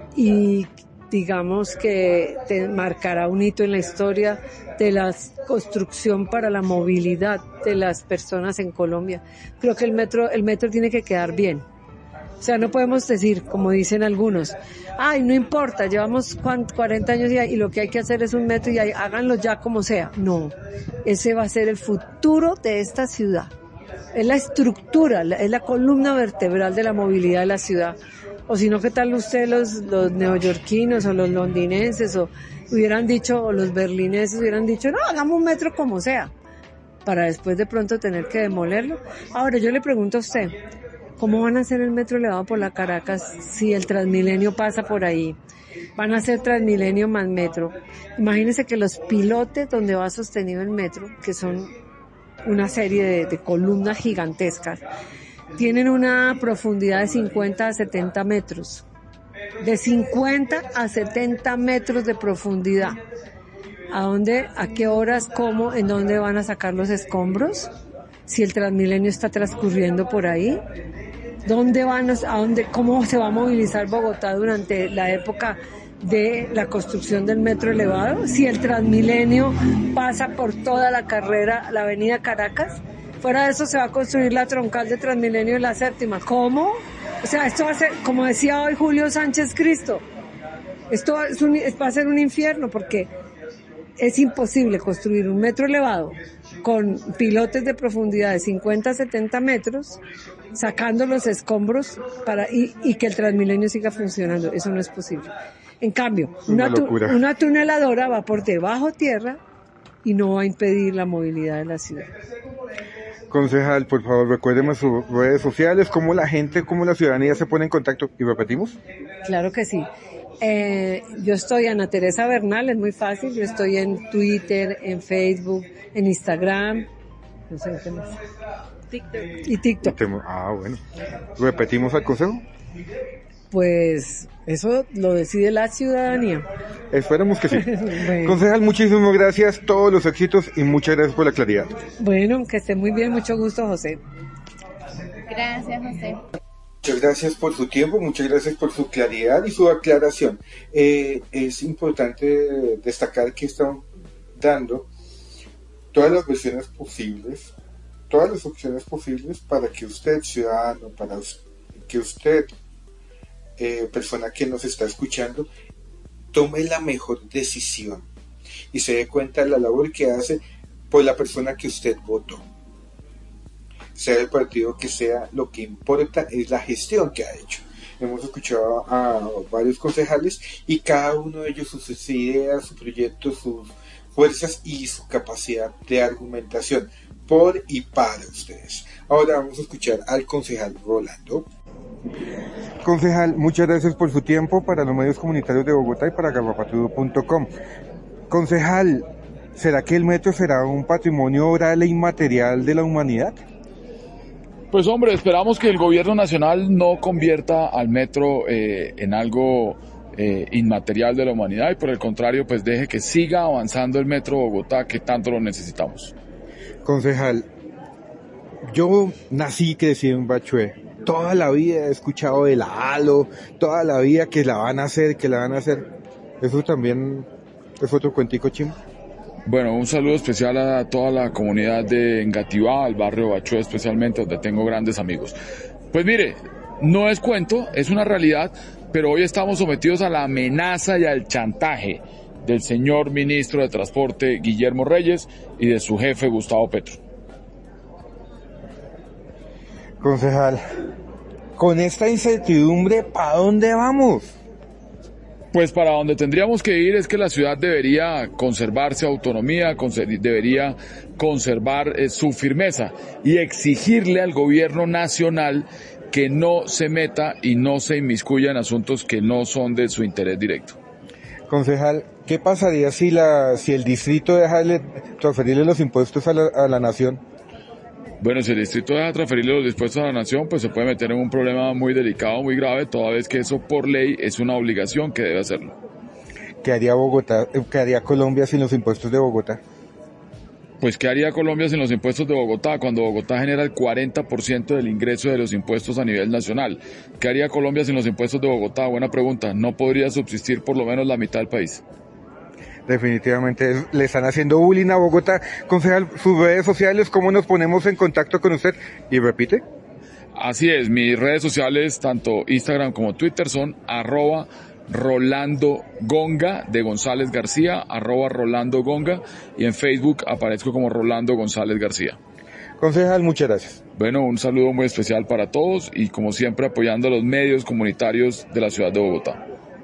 y digamos que te marcará un hito en la historia de la construcción para la movilidad de las personas en Colombia. Creo que el metro, el metro tiene que quedar bien. O sea, no podemos decir, como dicen algunos, ay, no importa, llevamos cuarenta años y, y lo que hay que hacer es un metro y ahí, háganlo ya como sea. No, ese va a ser el futuro de esta ciudad. Es la estructura, es la columna vertebral de la movilidad de la ciudad. O si no, ¿qué tal ustedes los, los neoyorquinos o los londinenses o hubieran dicho, o los berlineses hubieran dicho, no, hagamos un metro como sea, para después de pronto tener que demolerlo? Ahora, yo le pregunto a usted, ¿cómo van a hacer el metro elevado por la Caracas si el Transmilenio pasa por ahí? Van a hacer Transmilenio más metro. Imagínense que los pilotes donde va sostenido el metro, que son una serie de, de columnas gigantescas, tienen una profundidad de cincuenta a setenta metros. De cincuenta a setenta metros de profundidad. ¿A dónde, a qué horas, cómo, en dónde van a sacar los escombros? Si el Transmilenio está transcurriendo por ahí. ¿Dónde van, a dónde, cómo se va a movilizar Bogotá durante la época de la construcción del metro elevado? Si el Transmilenio pasa por toda la carrera, la avenida Caracas, fuera de eso se va a construir la troncal de Transmilenio y la séptima. ¿Cómo? O sea, esto va a ser, como decía hoy Julio Sánchez Cristo, esto es un, va a ser un infierno porque es imposible construir un metro elevado con pilotes de profundidad de cincuenta a setenta metros, sacando los escombros para y, y que el Transmilenio siga funcionando. Eso no es posible. En cambio, una, una, tu, una tuneladora va por debajo tierra y no va a impedir la movilidad de la ciudad. Concejal, por favor, recuérdeme sus redes sociales, cómo la gente, cómo la ciudadanía se pone en contacto. ¿Y repetimos? Claro que sí. Eh, yo estoy Ana Teresa Bernal, es muy fácil. Yo estoy en Twitter, en Facebook, en Instagram, no sé qué más. TikTok. Y TikTok. Ah, bueno. ¿Repetimos al consejo? Pues eso lo decide la ciudadanía. Esperemos que sí. Bueno. Concejal, muchísimas gracias, todos los éxitos y muchas gracias por la claridad. Bueno, que esté muy bien, mucho gusto, José. Gracias, José. Muchas gracias por su tiempo, muchas gracias por su claridad y su aclaración. Eh, es importante destacar que están dando todas las versiones posibles, todas las opciones posibles para que usted, ciudadano, para que usted, eh, persona que nos está escuchando, tome la mejor decisión y se dé cuenta de la labor que hace por la persona que usted votó. Sea el partido que sea, lo que importa es la gestión que ha hecho. Hemos escuchado a varios concejales y cada uno de ellos sus ideas, su proyecto, sus fuerzas y su capacidad de argumentación por y para ustedes. Ahora vamos a escuchar al concejal Rolando. Concejal, muchas gracias por su tiempo para los medios comunitarios de Bogotá y para garrapatudo punto com. Concejal, ¿será que el metro será un patrimonio oral e inmaterial de la humanidad? Pues hombre, esperamos que el gobierno nacional no convierta al metro eh, en algo eh, inmaterial de la humanidad y por el contrario pues deje que siga avanzando el Metro Bogotá que tanto lo necesitamos. Concejal, yo nací y crecí en Bachué. Toda la vida he escuchado de la Halo, toda la vida que la van a hacer, que la van a hacer. Eso también es otro cuentico chimbo. Bueno, un saludo especial a toda la comunidad de Engativá, al barrio Bachué especialmente, donde tengo grandes amigos. Pues mire, no es cuento, es una realidad, pero hoy estamos sometidos a la amenaza y al chantaje del señor ministro de Transporte, Guillermo Reyes, y de su jefe, Gustavo Petro. Concejal, con esta incertidumbre, ¿para dónde vamos? Pues para donde tendríamos que ir es que la ciudad debería conservarse autonomía, conser- debería conservar eh, su firmeza y exigirle al gobierno nacional que no se meta y no se inmiscuya en asuntos que no son de su interés directo. Concejal, ¿qué pasaría si la si el distrito deja de transferirle los impuestos a la, a la nación? Bueno, si el distrito deja de transferirle los impuestos a la nación, pues se puede meter en un problema muy delicado, muy grave, toda vez que eso por ley es una obligación que debe hacerlo. ¿Qué haría Bogotá, qué haría Colombia sin los impuestos de Bogotá? Pues ¿qué haría Colombia sin los impuestos de Bogotá cuando Bogotá genera el cuarenta por ciento del ingreso de los impuestos a nivel nacional? ¿Qué haría Colombia sin los impuestos de Bogotá? Buena pregunta. No podría subsistir por lo menos la mitad del país. Definitivamente le están haciendo bullying a Bogotá. Concejal, sus redes sociales, ¿cómo nos ponemos en contacto con usted? Y repite. Así es, mis redes sociales, tanto Instagram como Twitter, son arroba Rolando Gonga de González García, arroba Rolando Gonga, y en Facebook aparezco como Rolando González García. Concejal, muchas gracias. Bueno, un saludo muy especial para todos y como siempre apoyando a los medios comunitarios de la ciudad de Bogotá.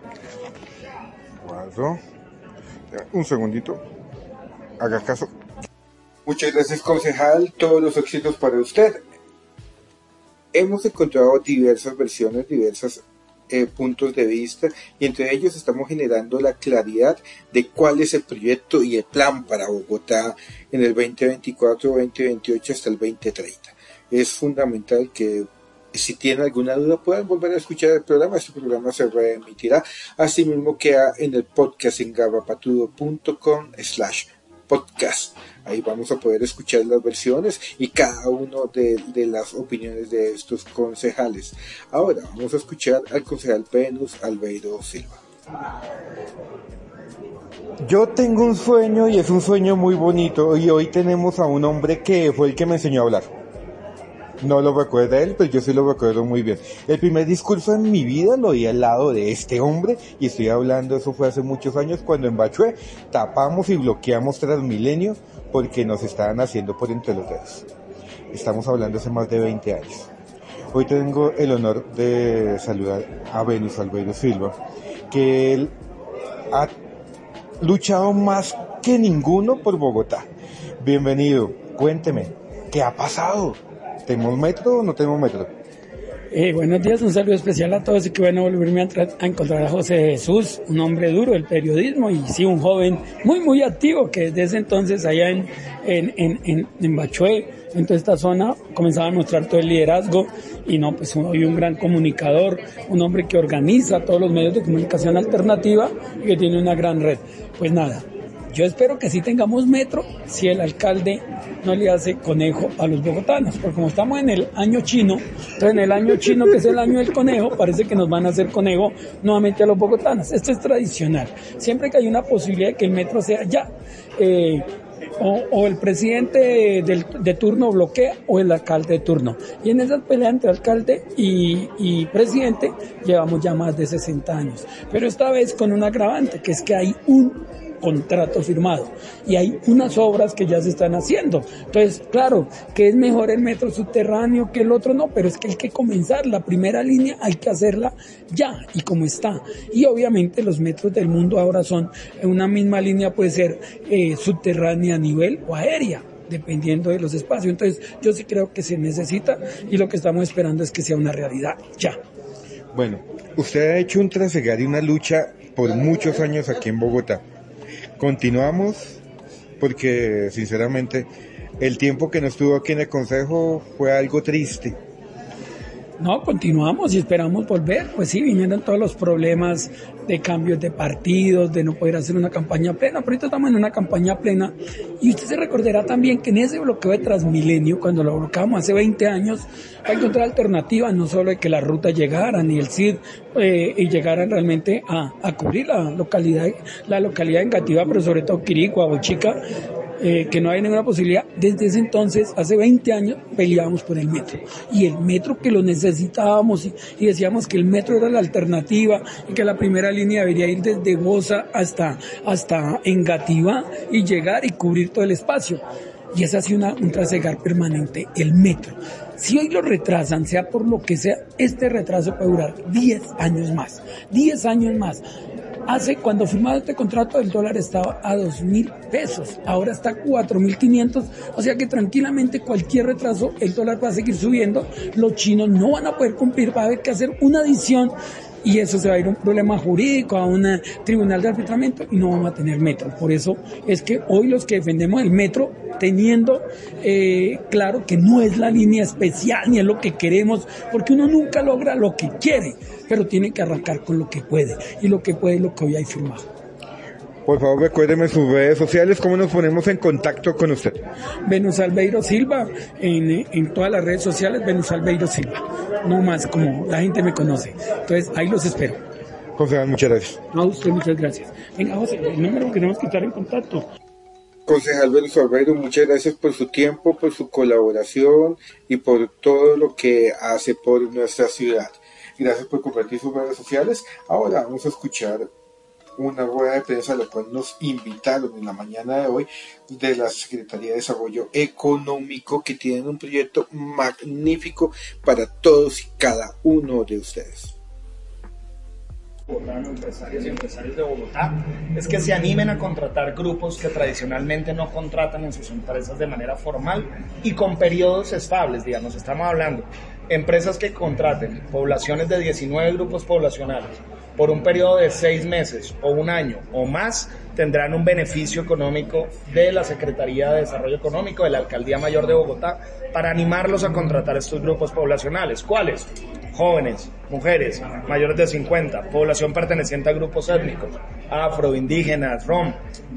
Guardo. Un segundito. Haga caso. Muchas gracias, concejal. Todos los éxitos para usted. Hemos encontrado diversas versiones, diversos eh, puntos de vista, y entre ellos estamos generando la claridad de cuál es el proyecto y el plan para Bogotá en el veinte veinticuatro veinte veintiocho hasta el veinte treinta. Es fundamental que si tienen alguna duda puedan volver a escuchar el programa. Este programa se reemitirá, así mismo queda en el podcast en garrapatudo punto com slash podcast. Ahí vamos a poder escuchar las versiones y cada uno de, de las opiniones de estos concejales. Ahora vamos a escuchar al concejal Venus Albeiro Silva. Yo tengo un sueño y es un sueño muy bonito, y hoy tenemos a un hombre que fue el que me enseñó a hablar. No lo recuerda él, pero yo sí lo recuerdo muy bien. El primer discurso en mi vida lo di al lado de este hombre, y estoy hablando, eso fue hace muchos años, cuando en Bachué tapamos y bloqueamos Transmilenio porque nos estaban haciendo por entre los dedos. Estamos hablando hace más de veinte años. Hoy tengo el honor de saludar a Venus Albeiro Silva, que él ha luchado más que ninguno por Bogotá. Bienvenido, cuénteme, ¿qué ha pasado? ¿Tenemos metro o no tenemos metro? Eh, buenos días, un saludo especial a todos y que bueno volverme a, entrar, a encontrar a José Jesús, un hombre duro del periodismo y sí, un joven muy muy activo que desde ese entonces allá en, en, en, en, en Bachué, en toda esta zona, comenzaba a mostrar todo el liderazgo y no, pues hoy un gran comunicador, un hombre que organiza todos los medios de comunicación alternativa y que tiene una gran red. Pues nada, yo espero que sí tengamos metro si el alcalde no le hace conejo a los bogotanos, porque como estamos en el año chino, entonces en el año chino que es el año del conejo, parece que nos van a hacer conejo nuevamente a los bogotanos. Esto es tradicional, siempre que hay una posibilidad de que el metro sea ya, eh, o, o el presidente del, de turno bloquea o el alcalde de turno, y en esa pelea entre alcalde y, y presidente llevamos ya más de sesenta años, pero esta vez con un agravante, que es que hay un contrato firmado y hay unas obras que ya se están haciendo. Entonces, claro, que es mejor el metro subterráneo que el otro, no, pero es que hay que comenzar la primera línea, hay que hacerla ya y como está. Y obviamente los metros del mundo ahora son en una misma línea, puede ser eh, subterránea a nivel o aérea, dependiendo de los espacios. Entonces, yo sí creo que se necesita y lo que estamos esperando es que sea una realidad ya. Bueno, usted ha hecho un trasegar y una lucha por muchos años aquí en Bogotá. Continuamos porque sinceramente el tiempo que no estuvo aquí en el consejo fue algo triste. No, continuamos y esperamos volver. Pues sí, vinieron todos los problemas de cambios de partidos, de no poder hacer una campaña plena, pero ahorita estamos en una campaña plena. Y usted se recordará también que en ese bloqueo de Transmilenio, cuando lo bloqueamos hace veinte años, para encontrar alternativas, no solo de que la ruta llegara, ni el C I D, eh, y llegaran realmente a, a cubrir la localidad, la localidad de Engativá, pero sobre todo Quirigua, Bochica, eh, que no hay ninguna posibilidad. Desde ese entonces, hace veinte años, peleábamos por el metro. Y el metro que lo necesitábamos, y, y decíamos que el metro era la alternativa, y que la primera línea debería ir desde Bosa hasta, hasta Engativá, y llegar y cubrir todo el espacio. Y ese ha sido una, un trasegar permanente, el metro. Si hoy lo retrasan, sea por lo que sea, este retraso puede durar diez años más. diez años más. Hace, cuando firmado este contrato, el dólar estaba a dos mil pesos. Ahora está a cuatro mil quinientos. O sea que tranquilamente cualquier retraso, el dólar va a seguir subiendo. Los chinos no van a poder cumplir, va a haber que hacer una adición. Y eso se va a ir a un problema jurídico, a un tribunal de arbitramiento, y no vamos a tener metro. Por eso es que hoy los que defendemos el metro, teniendo eh, claro que no es la línea especial ni es lo que queremos, porque uno nunca logra lo que quiere, pero tiene que arrancar con lo que puede, y lo que puede es lo que hoy hay firmado. Por favor, recuérdeme sus redes sociales, cómo nos ponemos en contacto con usted. Venus Albeiro Silva, en, en todas las redes sociales, Venus Albeiro Silva. No más, como la gente me conoce. Entonces, ahí los espero. Concejal, muchas gracias. No, a usted muchas gracias. Venga, José, el número que tenemos que estar en contacto. Concejal Venus Albeiro, muchas gracias por su tiempo, por su colaboración y por todo lo que hace por nuestra ciudad. Gracias por compartir sus redes sociales. Ahora vamos a escuchar una rueda de prensa a la cual nos invitaron en la mañana de hoy de la Secretaría de Desarrollo Económico, que tienen un proyecto magnífico para todos y cada uno de ustedes. Empresarios y empresarios de Bogotá es que se animen a contratar grupos que tradicionalmente no contratan en sus empresas de manera formal y con periodos estables, digamos, estamos hablando empresas que contraten poblaciones de diecinueve grupos poblacionales por un periodo de seis meses o un año o más, tendrán un beneficio económico de la Secretaría de Desarrollo Económico de la Alcaldía Mayor de Bogotá para animarlos a contratar estos grupos poblacionales. ¿Cuáles? Jóvenes, mujeres, mayores de cincuenta, población perteneciente a grupos étnicos, afro, indígenas, rom,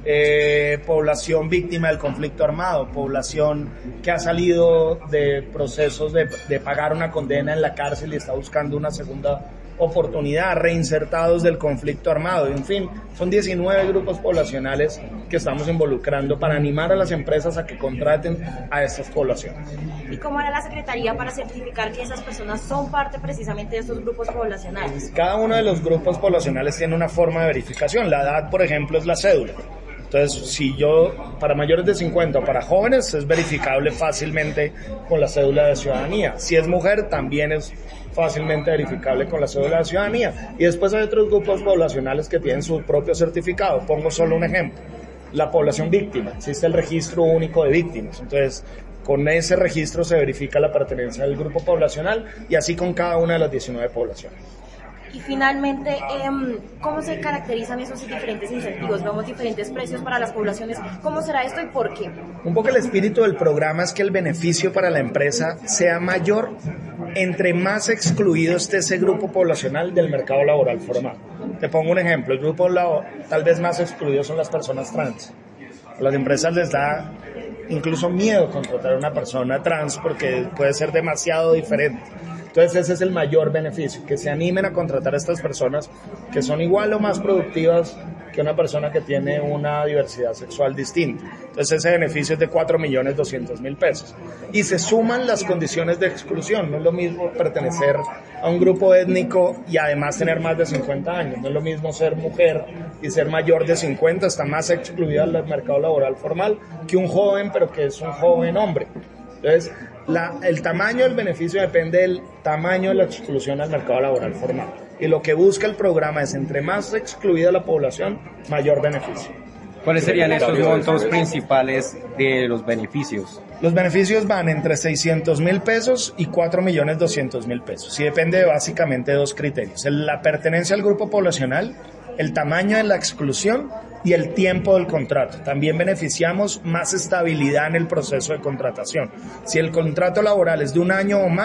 eh, población víctima del conflicto armado, población que ha salido de procesos de, de pagar una condena en la cárcel y está buscando una segunda oportunidad, reinsertados del conflicto armado, en fin, son diecinueve grupos poblacionales que estamos involucrando para animar a las empresas a que contraten a estas poblaciones. ¿Y cómo hará la Secretaría para certificar que esas personas son parte precisamente de estos grupos poblacionales? Cada uno de los grupos poblacionales tiene una forma de verificación. La edad, por ejemplo, es la cédula. Entonces, si yo, para mayores de cincuenta o para jóvenes, es verificable fácilmente con la cédula de ciudadanía. Si es mujer, también es fácilmente verificable con la cédula de ciudadanía. Y después hay otros grupos poblacionales que tienen su propio certificado. Pongo solo un ejemplo. La población víctima. Existe el registro único de víctimas. Entonces, con ese registro se verifica la pertenencia del grupo poblacional y así con cada una de las diecinueve poblaciones. Y finalmente, eh, ¿cómo se caracterizan esos diferentes incentivos? Vemos diferentes precios para las poblaciones. ¿Cómo será esto y por qué? Un poco el espíritu del programa es que el beneficio para la empresa sea mayor entre más excluido esté ese grupo poblacional del mercado laboral formal. Te pongo un ejemplo. El grupo tal vez más excluido son las personas trans. A las empresas les da incluso miedo contratar a una persona trans porque puede ser demasiado diferente. Entonces ese es el mayor beneficio, que se animen a contratar a estas personas que son igual o más productivas que una persona que tiene una diversidad sexual distinta. Entonces ese beneficio es de cuatro millones doscientos mil pesos. Y se suman las condiciones de exclusión. No es lo mismo pertenecer a un grupo étnico y además tener más de cincuenta años. No es lo mismo ser mujer y ser mayor de cincuenta, está más excluida del mercado laboral formal que un joven, pero que es un joven hombre. Entonces, la, el tamaño del beneficio depende del tamaño de la exclusión al mercado laboral formal. Y lo que busca el programa es, entre más excluida la población, mayor beneficio. ¿Cuáles serían estos montos principales de los beneficios? Los beneficios van entre seiscientos mil pesos y cuatro millones doscientos mil pesos. Y depende de básicamente dos criterios. La pertenencia al grupo poblacional, el tamaño de la exclusión y el tiempo del contrato. También beneficiamos más estabilidad en el proceso de contratación. Si el contrato laboral es de un año o más,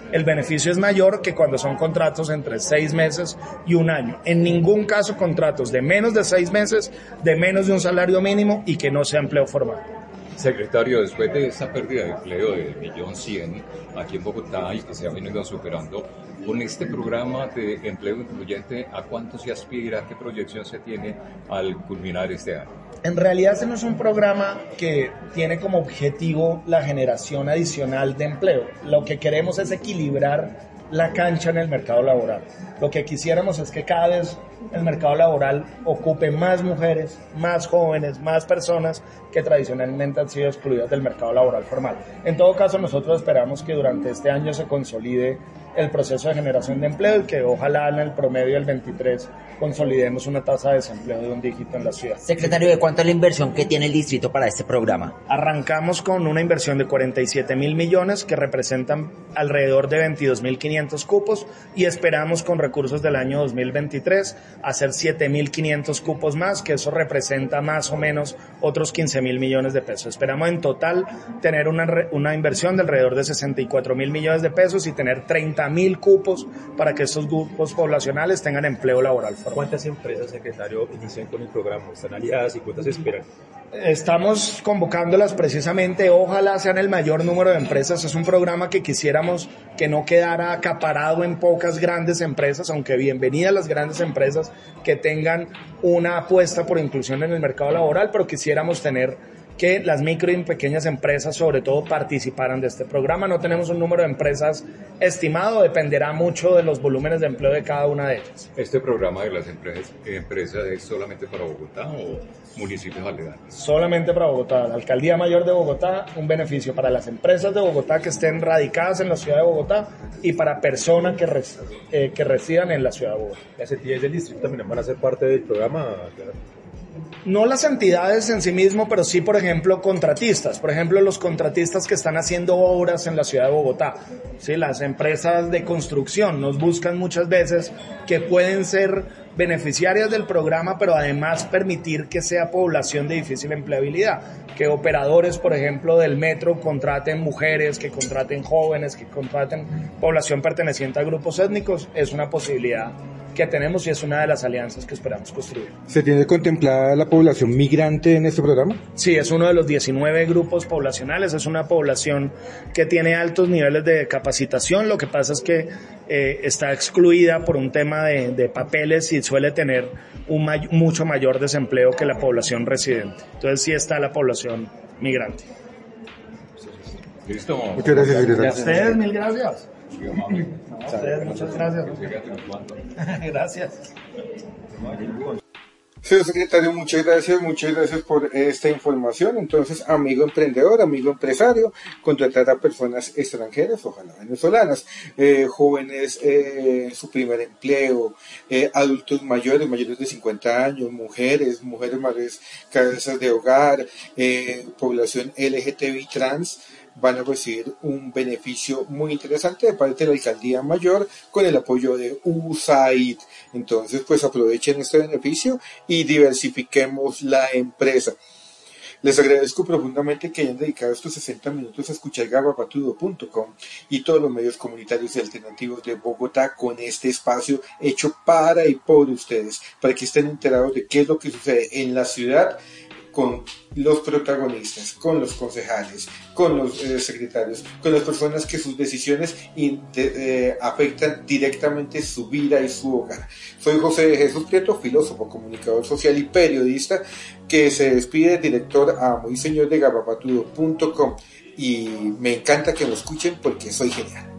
el beneficio es mayor que cuando son contratos entre seis meses y un año. En ningún caso contratos de menos de seis meses, de menos de un salario mínimo y que no sea empleo formal. Secretario, después de esta pérdida de empleo de un millón cien mil aquí en Bogotá y que se ha venido superando, con este programa de empleo incluyente, ¿a cuánto se aspira? ¿Qué proyección se tiene al culminar este año? En realidad este no es un programa que tiene como objetivo la generación adicional de empleo. Lo que queremos es equilibrar la cancha en el mercado laboral. Lo que quisiéramos es que cada vez el mercado laboral ocupe más mujeres, más jóvenes, más personas que tradicionalmente han sido excluidas del mercado laboral formal. En todo caso, nosotros esperamos que durante este año se consolide el proceso de generación de empleo y que ojalá en el promedio del veintitrés consolidemos una tasa de desempleo de un dígito en la ciudad. Secretario, ¿de cuánto es la inversión que tiene el distrito para este programa? Arrancamos con una inversión de cuarenta y siete mil millones que representan alrededor de veintidós mil quinientos cupos y esperamos con recursos del año dos mil veintitrés hacer siete mil quinientos cupos más, que eso representa más o menos otros quince mil millones de pesos. Esperamos en total tener una, una inversión de alrededor de sesenta y cuatro mil millones de pesos y tener treinta mil cupos para que estos grupos poblacionales tengan empleo laboral formal. ¿Cuántas empresas, secretario, inician con el programa? ¿Están aliadas y cuántas esperan? Estamos convocándolas precisamente, ojalá sean el mayor número de empresas. Es un programa que quisiéramos que no quedara acaparado en pocas grandes empresas, aunque bienvenidas las grandes empresas que tengan una apuesta por inclusión en el mercado laboral, pero quisiéramos tener que las micro y pequeñas empresas sobre todo participaran de este programa. No tenemos un número de empresas estimado, dependerá mucho de los volúmenes de empleo de cada una de ellas. ¿Este programa de las empresas, empresas es solamente para Bogotá o municipios aledaños? Solamente para Bogotá. La Alcaldía Mayor de Bogotá, un beneficio para las empresas de Bogotá que estén radicadas en la ciudad de Bogotá y para personas que, res, eh, que residan en la ciudad de Bogotá. ¿Las entidades del distrito también van a ser parte del programa? No las entidades en sí mismo, pero sí, por ejemplo, contratistas. Por ejemplo, los contratistas que están haciendo obras en la ciudad de Bogotá. ¿Sí? Las empresas de construcción nos buscan muchas veces que pueden ser beneficiarias del programa, pero además permitir que sea población de difícil empleabilidad. Que operadores, por ejemplo, del metro contraten mujeres, que contraten jóvenes, que contraten población perteneciente a grupos étnicos, es una posibilidad que tenemos y es una de las alianzas que esperamos construir. ¿Se tiene contemplada la población migrante en este programa? Sí, es uno de los diecinueve grupos poblacionales, es una población que tiene altos niveles de capacitación, lo que pasa es que eh, está excluida por un tema de, de papeles y suele tener un may- mucho mayor desempleo que la población residente. Entonces sí está la población migrante. Listo. Muchas gracias, secretario. A ustedes, mil gracias. A ustedes, muchas gracias. Gracias. Señor secretario, muchas gracias, muchas gracias por esta información. Entonces, amigo emprendedor, amigo empresario, contratar a personas extranjeras, ojalá venezolanas, eh, jóvenes, eh, su primer empleo, eh, adultos mayores, mayores de cincuenta años, mujeres, mujeres madres, cabezas de hogar, eh, población L G T B trans, van a recibir un beneficio muy interesante de parte de la Alcaldía Mayor con el apoyo de U S A I D. Entonces, pues aprovechen este beneficio y diversifiquemos la empresa. Les agradezco profundamente que hayan dedicado estos sesenta minutos a escuchar garrapatudo punto com y todos los medios comunitarios y alternativos de Bogotá con este espacio hecho para y por ustedes, para que estén enterados de qué es lo que sucede en la ciudad, con los protagonistas, con los concejales, con los eh, secretarios, con las personas que sus decisiones in, de, eh, afectan directamente su vida y su hogar. Soy José de Jesús Prieto, filósofo, comunicador social y periodista, que se despide, director amo y señor de garrapatudo punto com, y me encanta que me escuchen porque soy genial.